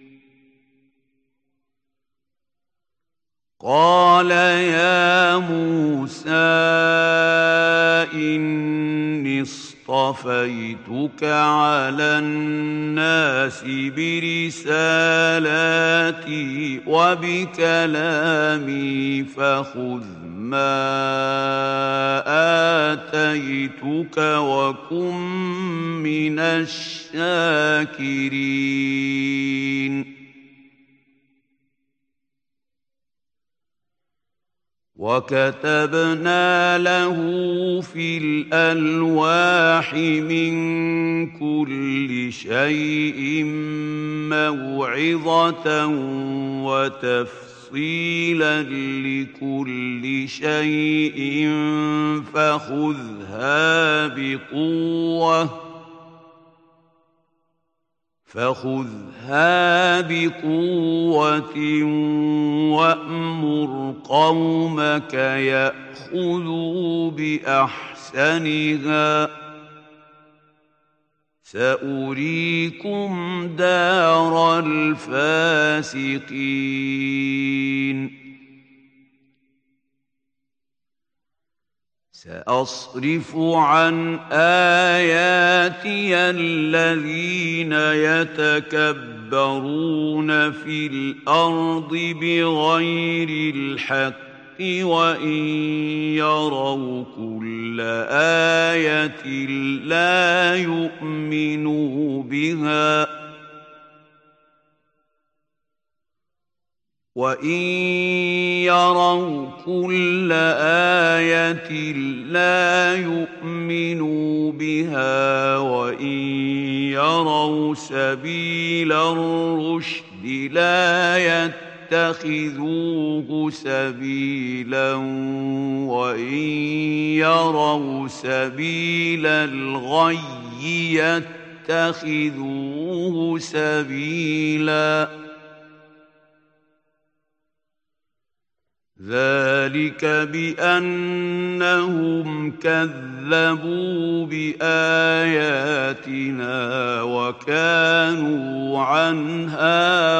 قال يا موسى إني اصطفيتك على الناس برسالاتي وبكلامي فخذ ما آتيتك وكن من الشاكرين وكتبنا له في الألواح من كل شيء موعظة وتفصيلا لكل شيء فخذها بقوة فخذها بقوة وأمر قومك يأخذوا بأحسنها سأريكم دار الفاسقين سأصرف عن آياتي الذين يتكبرون في الأرض بغير الحق وإن يروا كل آية لا يؤمنوا بها وإن يروا كل آية لا يؤمنوا بها وإن يروا سبيل الرشد لا يتخذوه سبيلا وإن يروا سبيل الغي يتخذوه سبيلا ذلك بأنهم كذبوا بآياتنا وكانوا عنها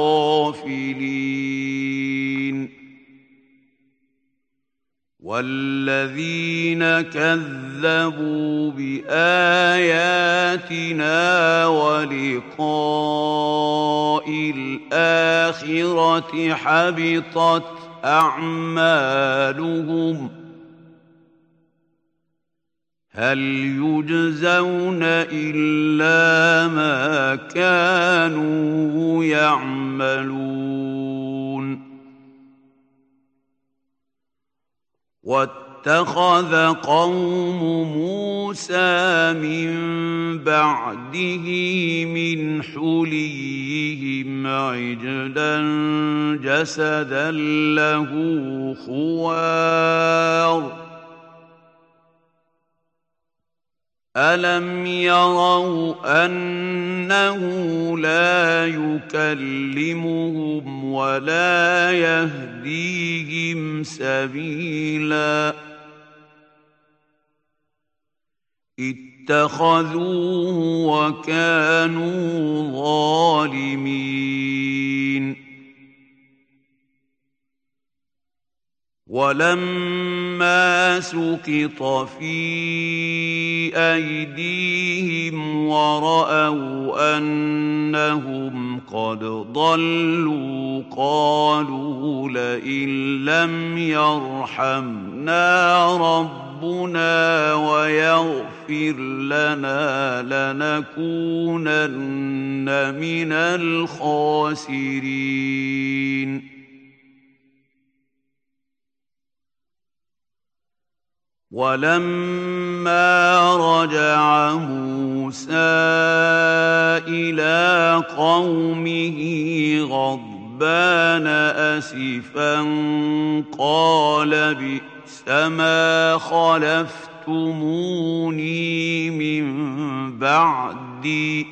غافلين والذين كذبوا بآياتنا ولقاء الآخرة حبطت أعمالهم هل يجزون إلا ما كانوا يعملون واتخذ قوم موسى من بعده من حليهم عجلا جسدا له خوار ألم يروا أنه لا يكلمهم ولا يهديهم سبيلا اتخذوه وكانوا ظالمين ولما سقط في أيديهم ورأوا أنهم قد ضلوا قالوا لئن لم يرحمنا ربنا ويغفر لنا لنكونن من الخاسرين ولما رجع موسى إلى قومه غضبان أسفا قال بئس ما خلفتموني من بعدي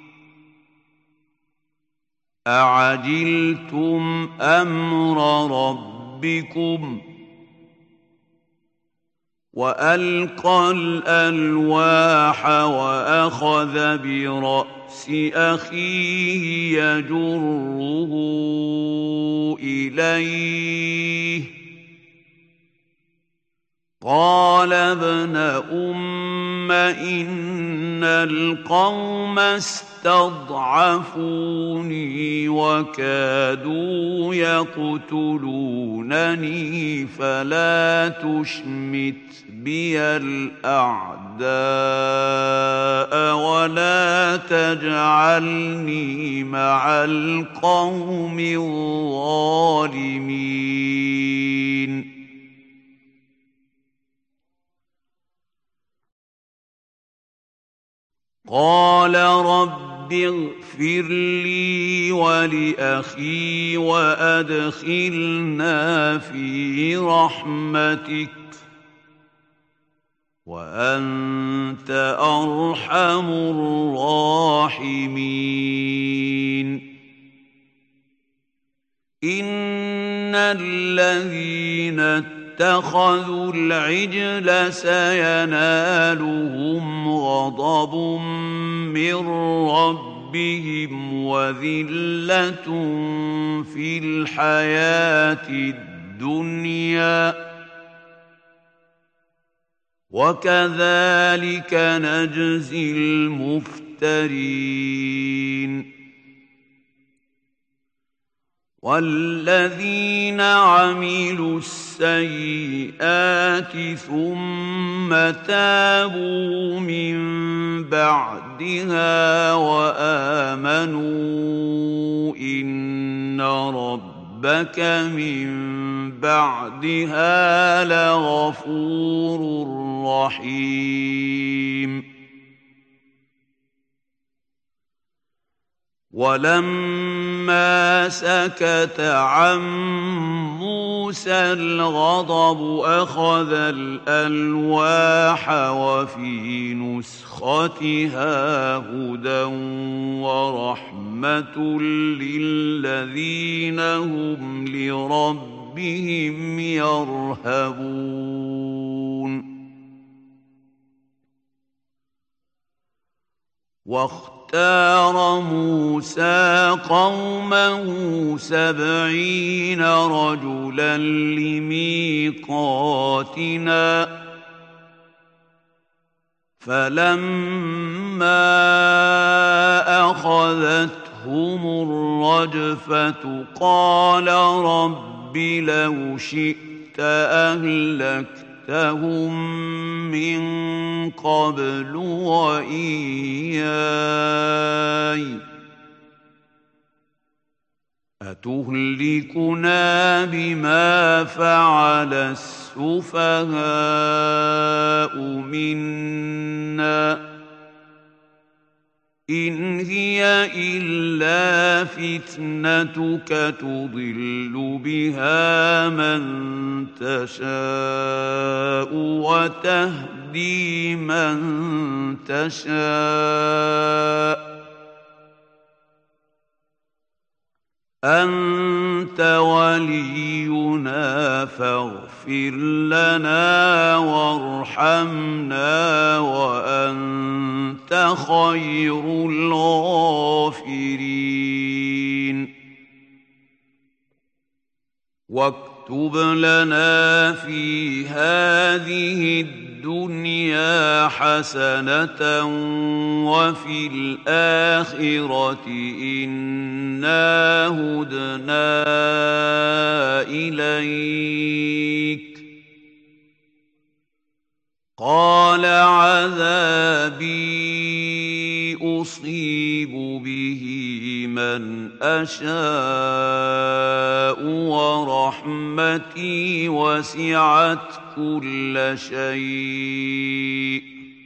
أعجلتم أمر ربكم وألقى الألواح وأخذ برأس أخيه يجره إليه قال ابن أم إن القوم استضعفوني وكادوا يقتلونني فلا تشمت بي الأعداء ولا تجعلني مع القوم الظالمين قال رب اغفر لي ولأخي وأدخلنا في رحمتك وأنت أرحم الراحمين إن الذين اتخذوا العجل سينالهم غضب من ربهم وذلة في الحياة الدنيا وكذلك نجزي المفترين والذين عملوا السيئات ثم تابوا من بعدها وآمنوا إن ربك من بعدها لغفور رحيم ولما سكت عن موسى الغضب أخذ الألواح وفي نسختها هدى ورحمة للذين هم لربهم يرهبون واختار موسى قومه سبعين رجلا لميقاتنا فلما أخذتهم الرجفة قال رب لو شئت أهلكت أهلكتهم من قبل وإياي أتهلكنا بما فعل السفهاء منا إن هي إلا فتنتك تضل بها من تشاء وتهدي من تشاء أنت ولينا فاغفر لنا وارحمنا وأنت خير الغافرين واكتب لنا في هذه الدنيا حسنة وفي الآخرة إنا هدنا إليك قال عذابي أصيب به من أشاء ورحمتي وسعت كل شيء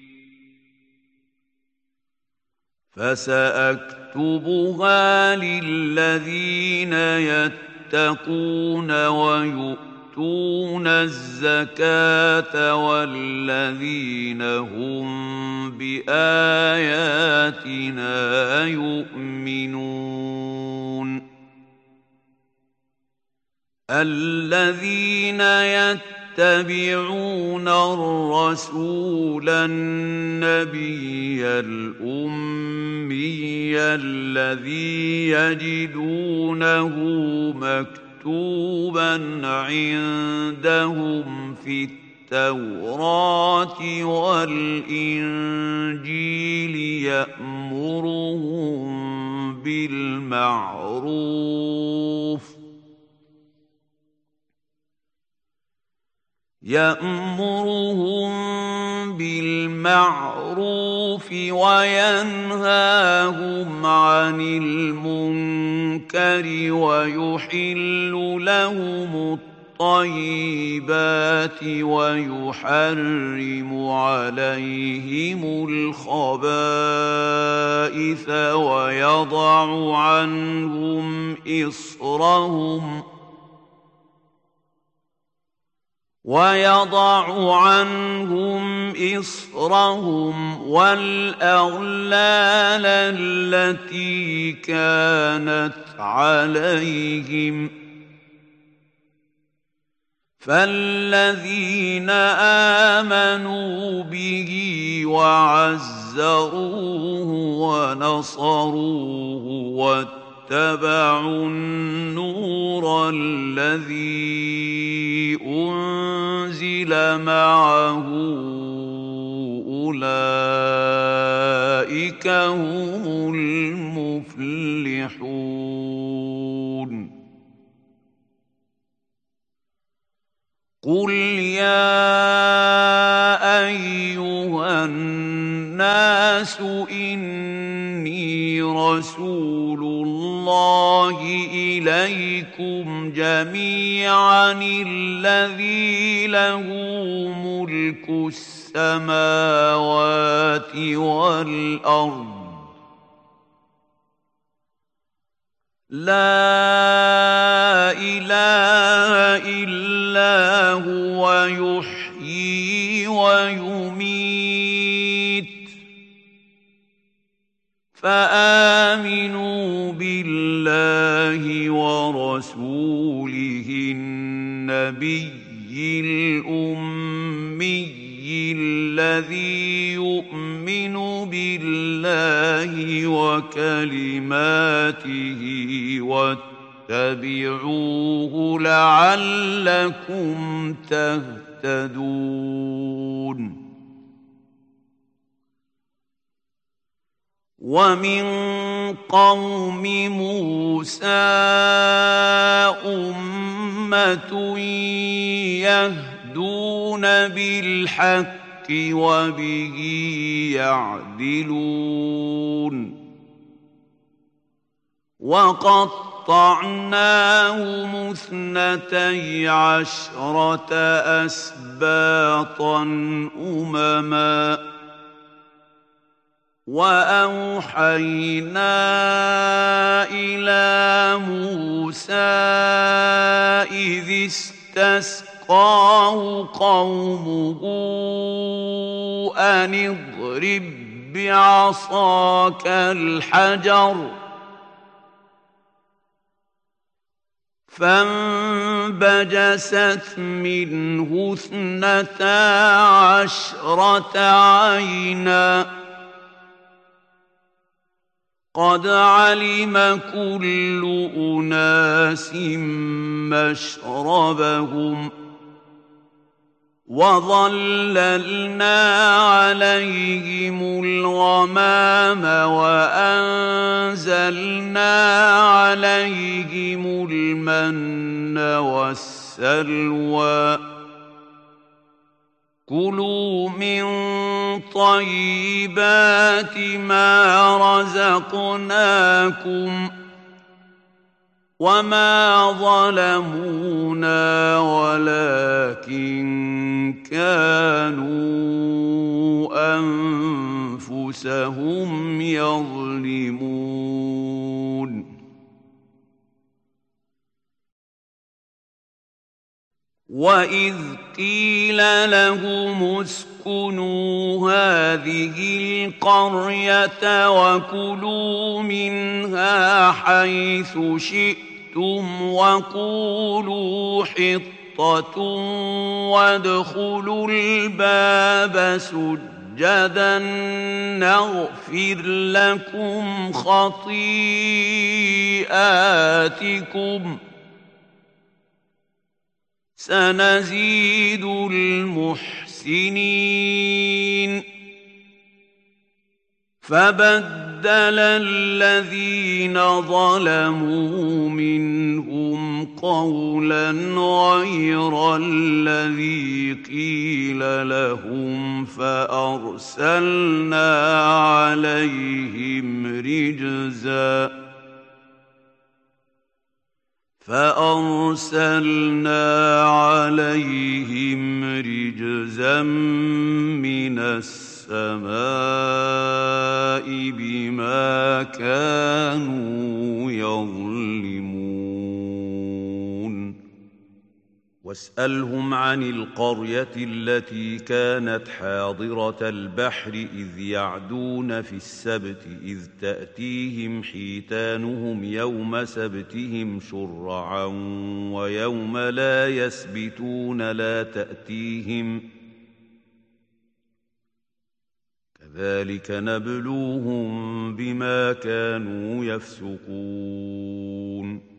فسأكتبها للذين يتقون ويؤتون الزكاة والذين هم بآياتنا يؤمنون الذين يتبعون الرسول النبي الأمي الذي يجدونه مكتوبا عندهم في التوراة والإنجيل يأمرهم بالمعروف يأمرهم بالمعروف وينهاهم عن المنكر ويحل لهم الطيبات ويحرم عليهم الخبائث ويضع عنهم إصرهم ويضع عنهم إصرهم والأغلال التي كانت عليهم فالذين آمنوا به وعزروه ونصروه واتبعوا النور الذي أنزل معه أولئك هم المفلحون. قل يا أيها الناس إني رسول الله إليكم جميعا الذي له ملك السماوات والأرض لا إله إلا هو يحيي ويميت فآمنوا بالله ورسوله النبي الأمي الذي يؤمن بالله وكلماته واتبعوه لعلكم تهتدون. ومن قوم موسى أمة يهدون بالحق وبه يعدلون وقطعناهم اثنتي عشرة أسباطا أمما وأوحينا إلى موسى إذ استسقاه قومه أن اضرب بعصاك الحجر فانبجست منه اثنتا عشرة عينا قد علم كل أناس مشربهم وظللنا عليهم الغمام وأنزلنا عليهم المن والسلوى كلوا من طيبات ما رزقناكم وما ظلمونا ولكن كانوا أنفسهم يظلمون. وإذ قيل لهم اسكنوا هذه القرية وكلوا منها حيث شئتم وقولوا حطة وادخلوا الباب سجدا نغفر لكم خطيئاتكم سنزيد المحسنين. فبدل الذين ظلموا منهم قولا غير الذي قيل لهم فأرسلنا عليهم رجزا فأرسلنا عليهم رجزا من السماء بما كانوا يظلمون. واسألهم عن القرية التي كانت حاضرة البحر إذ يعدون في السبت إذ تأتيهم حيتانهم يوم سبتهم شرعا ويوم لا يسبتون لا تأتيهم كذلك نبلوهم بما كانوا يفسقون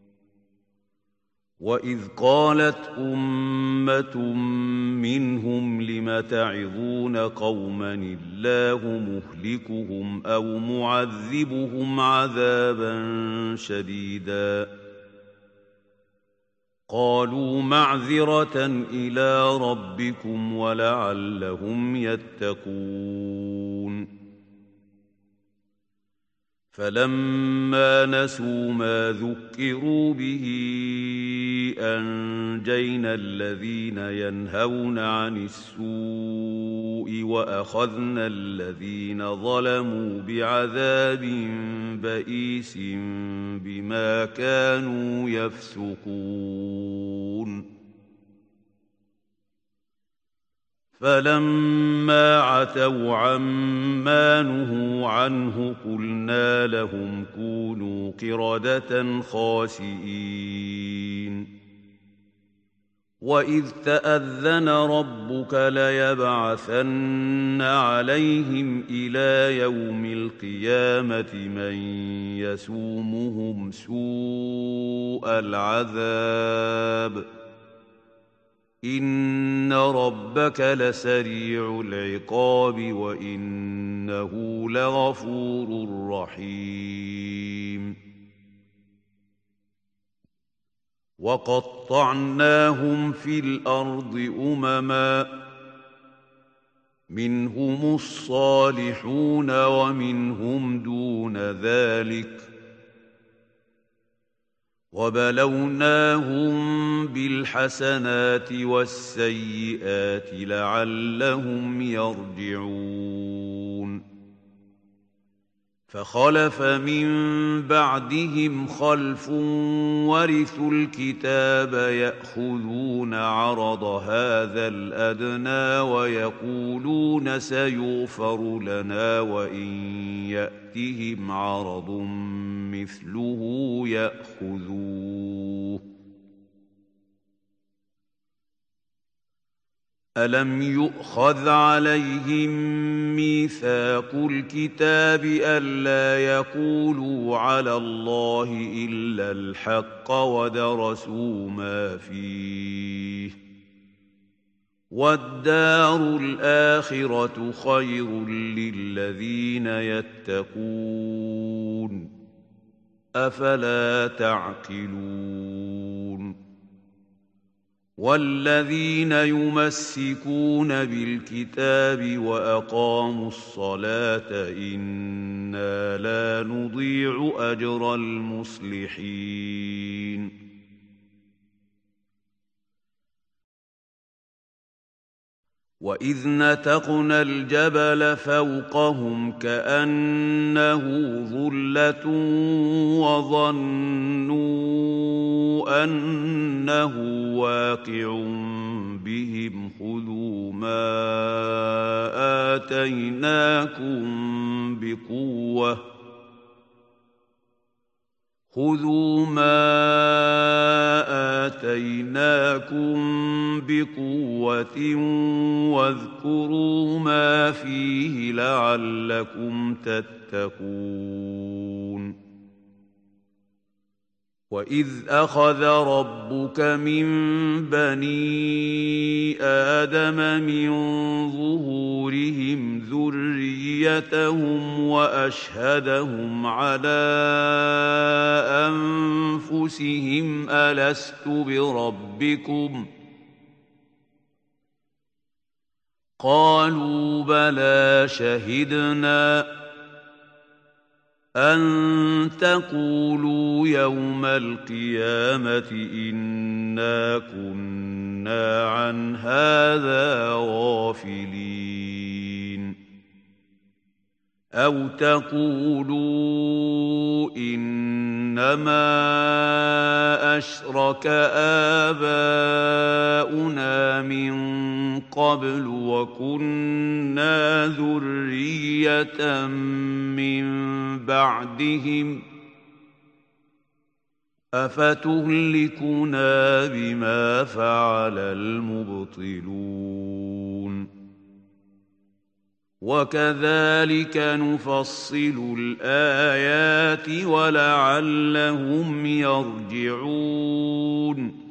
وإذ قالت أمة منهم لم تعظون قوما الله مهلكهم أو معذبهم عذابا شديدا قالوا معذرة إلى ربكم ولعلهم يتقون فلما نسوا ما ذكروا به أنجينا الذين ينهون عن السوء وأخذنا الذين ظلموا بعذاب بئيس بما كانوا يفسقون فلما عتوا عما نهوا عنه قلنا لهم كونوا قردة خاسئين وإذ تأذن ربك ليبعثن عليهم إلى يوم القيامة من يسومهم سوء العذاب إن ربك لسريع العقاب وإنه لغفور رحيم وقطعناهم في الأرض أمما منهم الصالحون ومنهم دون ذلك وبلوناهم بالحسنات والسيئات لعلهم يرجعون فخلف من بعدهم خلف ورثوا الكتاب يأخذون عرض هذا الأدنى ويقولون سيغفر لنا وإن يأتهم عرض مثله يأخذوه ألم يؤخذ عليهم ميثاق الكتاب ألا يقولوا على الله إلا الحق ودرسوا ما فيه والدار الآخرة خير للذين يتقون أفلا تعقلون والذين يمسكون بالكتاب وأقاموا الصلاة إنا لا نضيع أجر المصلحين وإذ نتقنا الجبل فوقهم كأنه ظلة وظنوا أنه واقع بهم خذوا ما آتيناكم بقوة خذوا ما آتيناكم بقوة واذكروا ما فيه لعلكم تتقون وإذ أخذ ربك من بني آدم من ظهورهم ذريتهم وأشهدهم على أنفسهم ألست بربكم قالوا بلى شهدنا أن تقولوا يوم القيامة إنا كنا عن هذا غافلين أَوْ تَقُولُوا إِنَّمَا أَشْرَكَ آبَاؤُنَا مِن قَبْلُ وَكُنَّا ذُرِّيَّةً مِّن بَعْدِهِمْ ۖ أَفَتُهْلِكُنَا بِمَا فَعَلَ الْمُبْطِلُونَ وَكَذَلِكَ نُفَصِّلُ الْآيَاتِ وَلَعَلَّهُمْ يَرْجِعُونَ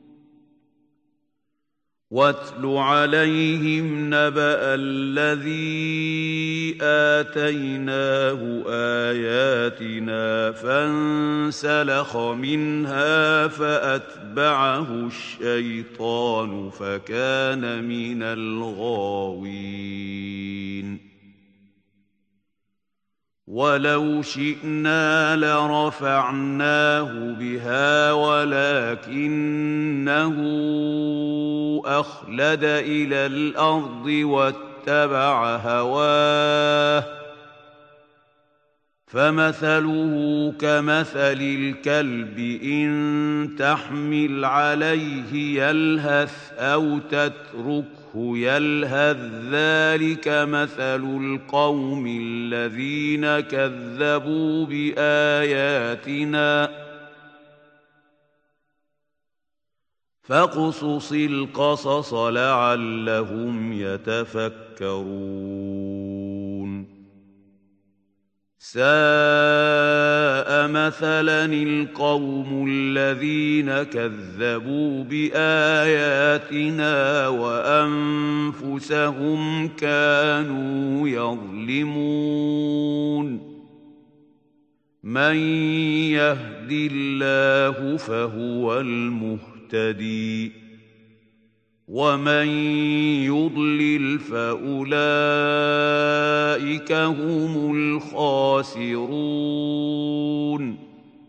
وَاتْلُ عَلَيْهِمْ نَبَأَ الَّذِي آتَيْنَاهُ آيَاتِنَا فَانسَلَخَ مِنْهَا فَأَتْبَعَهُ الشَّيْطَانُ فَكَانَ مِنَ الْغَاوِينَ وَلَوْ شِئْنَا لَرَفَعْنَاهُ بِهَا وَلَكِنَّهُ أَخْلَدَ إِلَى الْأَرْضِ وَاتَّبَعَ هَوَاهُ فَمَثَلُهُ كَمَثَلِ الْكَلْبِ إِن تَحْمِلْ عَلَيْهِ يَلْهَثْ أَوْ تَتْرُكْهُ يَلْهَثْ ذَلِكَ مَثَلُ الْقَوْمِ الَّذِينَ كَذَّبُوا بِآيَاتِنَا فَاقْصُصِ الْقَصَصَ لَعَلَّهُمْ يَتَفَكَّرُونَ سَاءَ مَثَلًا الْقَوْمُ الَّذِينَ كَذَّبُوا بِآيَاتِنَا وَأَنفُسَهُمْ كَانُوا يَظْلِمُونَ مَن يَهْدِ اللَّهُ فَهُوَ الْمُهْتَدِي وَمَن يُضْلِلْ فَأُولَئِكَ هُمُ الْخَاسِرُونَ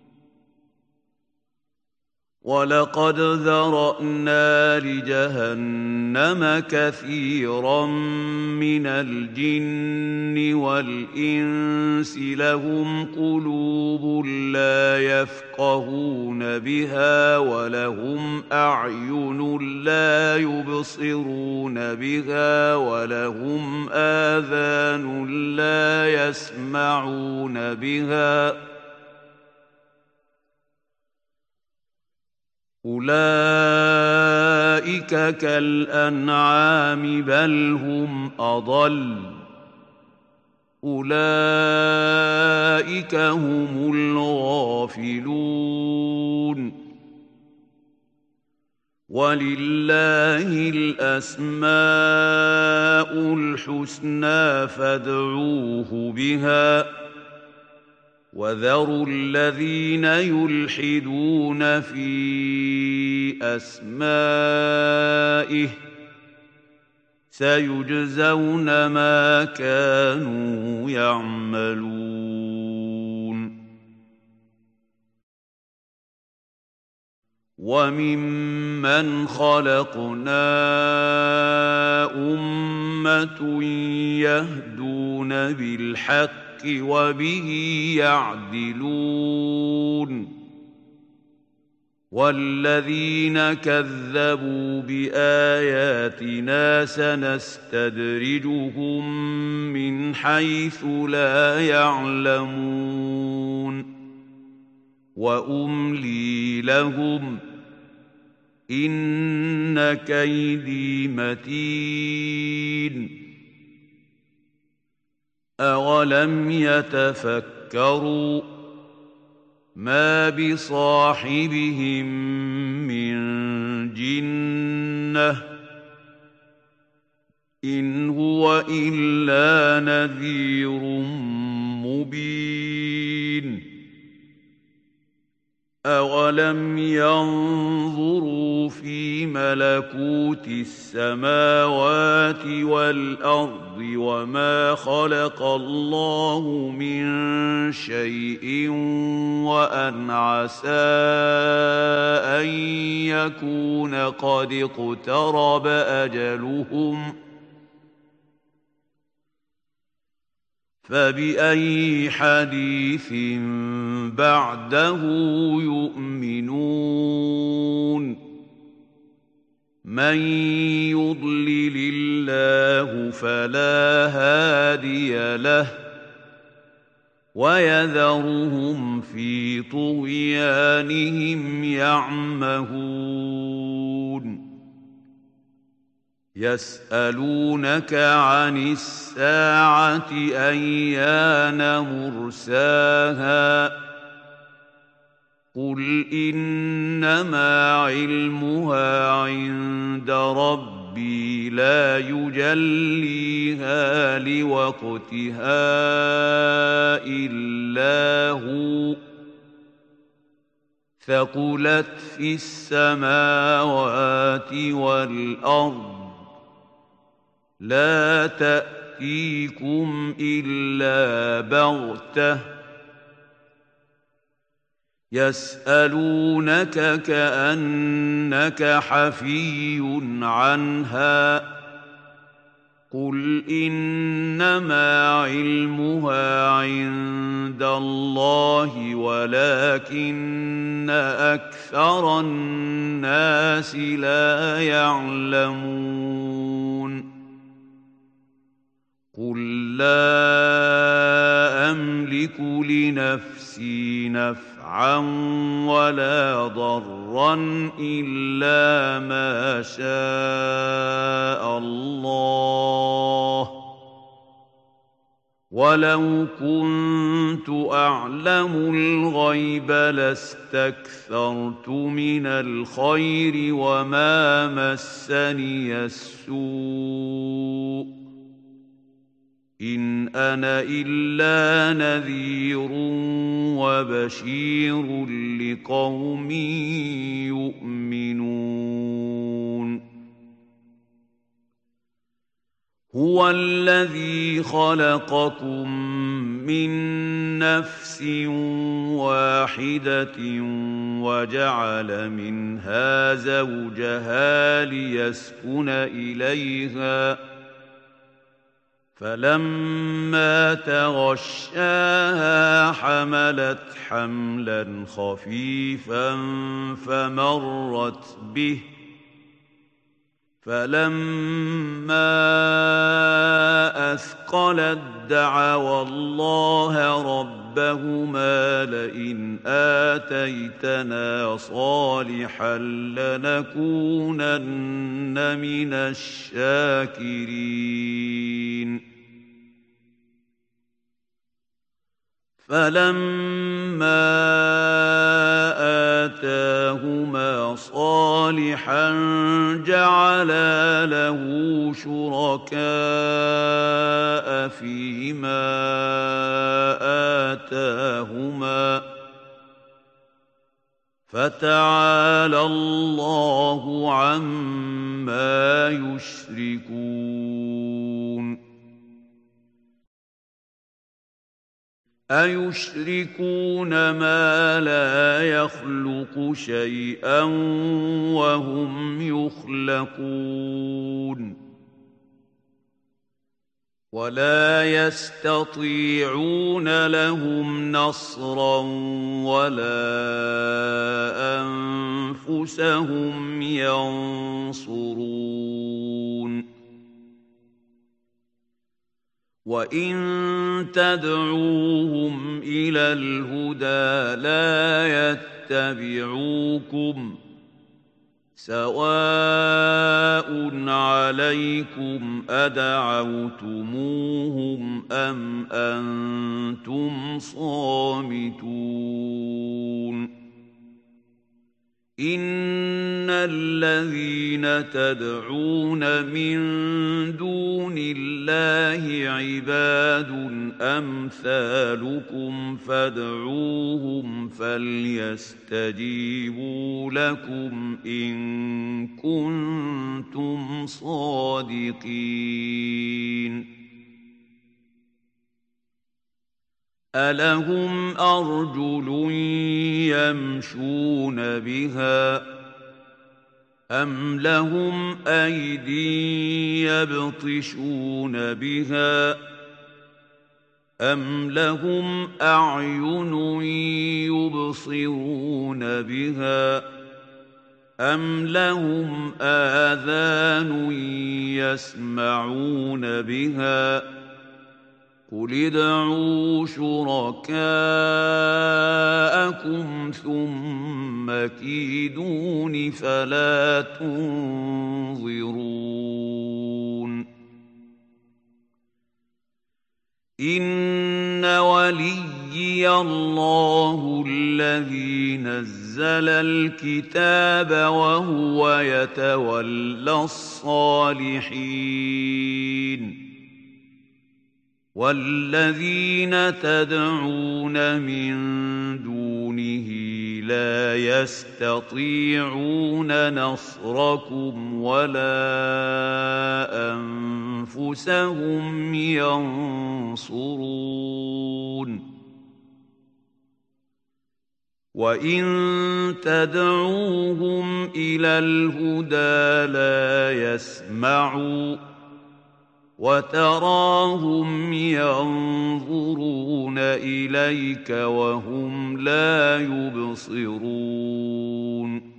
وَلَقَدْ ذَرَأْنَا لِجَهَنَّمَ كَثِيرًا مِنَ الْجِنِّ وَالْإِنسِ لَهُمْ قُلُوبٌ لَّا يَفْقَهُونَ بِهَا وَلَهُمْ أَعْيُنٌ لَّا يُبْصِرُونَ بِهَا وَلَهُمْ آذَانٌ لَّا يَسْمَعُونَ بِهَا ۚ أُولَٰئِكَ كَالْأَنْعَامِ بَلْ هُمْ أَضَلُّ أُولَٰئِكَ هُمُ الْغَافِلُونَ وَلِلَّهِ الْأَسْمَاءُ الْحُسْنَىٰ فَادْعُوهُ بِهَا وَذَرُوا الَّذِينَ يُلْحِدُونَ فِي أَسْمَائِهِ ۚ سَيُجْزَوْنَ مَا كَانُوا يَعْمَلُونَ وَمِمَّنْ خَلَقْنَا أُمَّةٌ يَهْدُونَ بِالْحَقِّ وَبِهِ يَعْدِلُونَ وَالَّذِينَ كَذَّبُوا بِآيَاتِنَا سَنَسْتَدْرِجُهُم مِّنْ حَيْثُ لَا يَعْلَمُونَ وَأُمْلِي لَهُمْ إِنَّ كَيْدِي مَتِينٌ أَوَلَمْ يَتَفَكَّرُوا مَا بِصَاحِبِهِم مِّن جِنَّةٍ إِنْ هُوَ إِلَّا نَذِيرٌ مُّبِينٌ أَوَلَمْ يَنظُرُوا فِي مَلَكُوتِ السَّمَاوَاتِ وَالْأَرْضِ وَمَا خَلَقَ اللَّهُ مِن شَيْءٍ وَأَنْ عَسَىٰ أَن يَكُونَ قَدِ اقْتَرَبَ أَجَلُهُمْ فبأي حديث بعده يؤمنون من يضلل الله فلا هادي له ويذرهم في طغيانهم يعمهون يسألونك عن الساعة أيان مرساها قل إنما علمها عند ربي لا يجليها لوقتها إلا هو ثقلت في السماوات والأرض لا تأتيكم إلا بغتة يسألونك كأنك حفي عنها قل إنما علمها عند الله ولكن أكثر الناس لا يعلمون قل لا أملك لنفسي نفعا ولا ضرا إلا ما شاء الله ولو كنت أعلم الغيب لاستكثرت من الخير وما مسني السوء إن أنا إلا نذير وبشير لقوم يؤمنون هو الذي خلقكم من نفس واحدة وجعل منها زوجها ليسكن إليها فلما تغشاها حملت حملا خفيفا فمرت به فلما أثقلت دعوا الله ربهما لئن آتيتنا صالحا لنكونن من الشاكرين فلما آتاهما صالحا جعلا له شركاء فيما آتاهما فتعالى الله عما يشركون أيشركون ما لا يخلق شيئا وهم يخلقون ولا يستطيعون لهم نصرا ولا أنفسهم ينصرون وإن تدعوهم إلى الهدى لا يتبعوكم سواء عليكم أدعوتموهم أم أنتم صامتون إن الذين تدعون من دون الله عباد أمثالكم فادعوهم فليستجيبوا لكم إن كنتم صادقين ألهم أرجل يمشون بها أم لهم أيدي يبطشون بها أَمْ لَهُمْ أَعْيُنٌ يُبْصِرُونَ بِهَا أَمْ لَهُمْ آذَانٌ يَسْمَعُونَ بِهَا قُلِ ادْعُوا شُرَكَاءَكُمْ ثُمَّ كِيدُونِ فَلَا تُنظِرُونِ إِنَّ وَلِيِّيَ اللَّهُ الَّذِي نَزَّلَ الْكِتَابَ وَهُوَ يَتَوَلَّى الصَّالِحِينَ وَالَّذِينَ تَدْعُونَ مِن دُونِهِ لَا يَسْتَطِيعُونَ نَصْرَكُمْ وَلَا أَنفُسَهُمْ يَنصُرُونَ وَإِن تَدْعُوهُمْ إِلَى الْهُدَىٰ لَا يَسْمَعُوا وَتَرَاهُمْ يَنظُرُونَ إِلَيْكَ وَهُمْ لَا يُبْصِرُونَ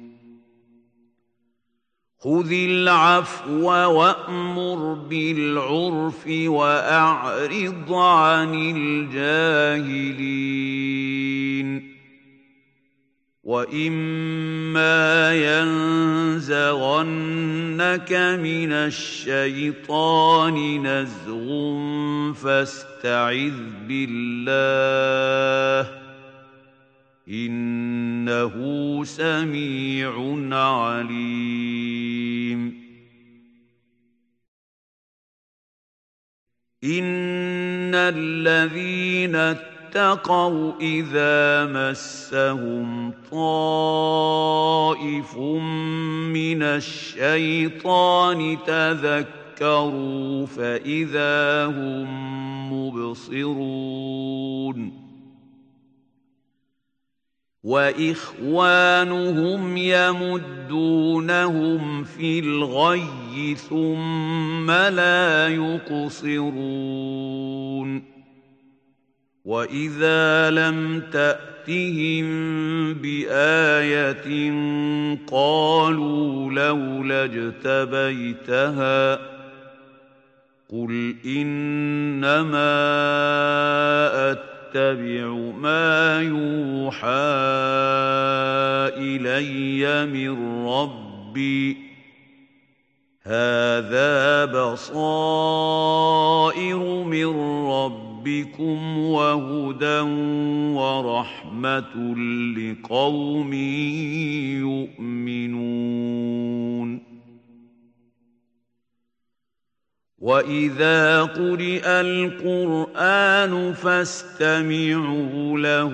خُذِ الْعَفْوَ وَأْمُرْ بِالْعُرْفِ وَأَعْرِضْ عَنِ الْجَاهِلِينَ وَإِمَّا يَنزَغَنَّكَ مِنَ الشَّيْطَانِ نَزْغٌ فَاسْتَعِذْ بِاللَّهِ إِنَّهُ سَمِيعٌ عَلِيمٌ إِنَّ الَّذِينَ اتَّقَوْا إِذَا مَسَّهُمْ طَائِفٌ مِّنَ الشَّيْطَانِ تَذَكَّرُوا فَإِذَا هُم مُّبْصِرُونَ وَإِخْوَانُهُمْ يَمُدُّونَهُمْ فِي الْغَيِّ ثُمَّ لَا يُقْصِرُونَ وَإِذَا لَمْ تَأْتِهِم بِآيَةٍ قَالُوا لَوْلَا اجْتَبَيْتَهَا قُلْ إِنَّمَا أَتَّبِعُ مَا يُوحَىٰ إِلَيَّ مِن رَّبِّي هَٰذَا بَصَائِرُ مِن رَّبِّكُمْ وَهُدًى وَرَحْمَةٌ لِّقَوْمٍ يُؤْمِنُونَ وَإِذَا قُرِئَ الْقُرْآنُ فَاسْتَمِعُوا لَهُ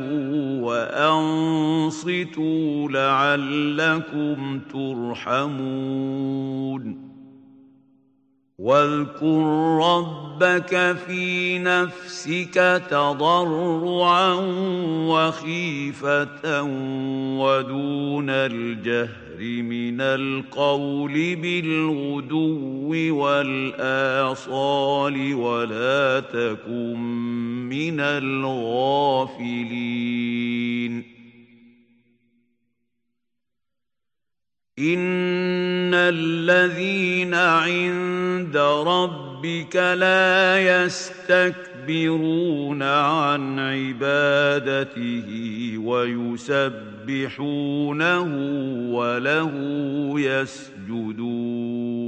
وَأَنصِتُوا لَعَلَّكُمْ تُرْحَمُونَ وَاذْكُر رَّبَّكَ فِي نَفْسِكَ تَضَرُّعًا وَخِيفَةً وَدُونَ الْجَهْرِ مِنَ الْقَوْلِ بِالْغُدُوِّ وَالْآصَالِ وَلَا تَكُن مِّنَ الْغَافِلِينَ إِنَّ الَّذِينَ عِندَ رَبِّكَ لَا يَسْتَكْبِرُونَ عَنْ عِبَادَتِهِ وَيُسَبِّحُونَهُ وَلَهُ يَسْجُدُونَ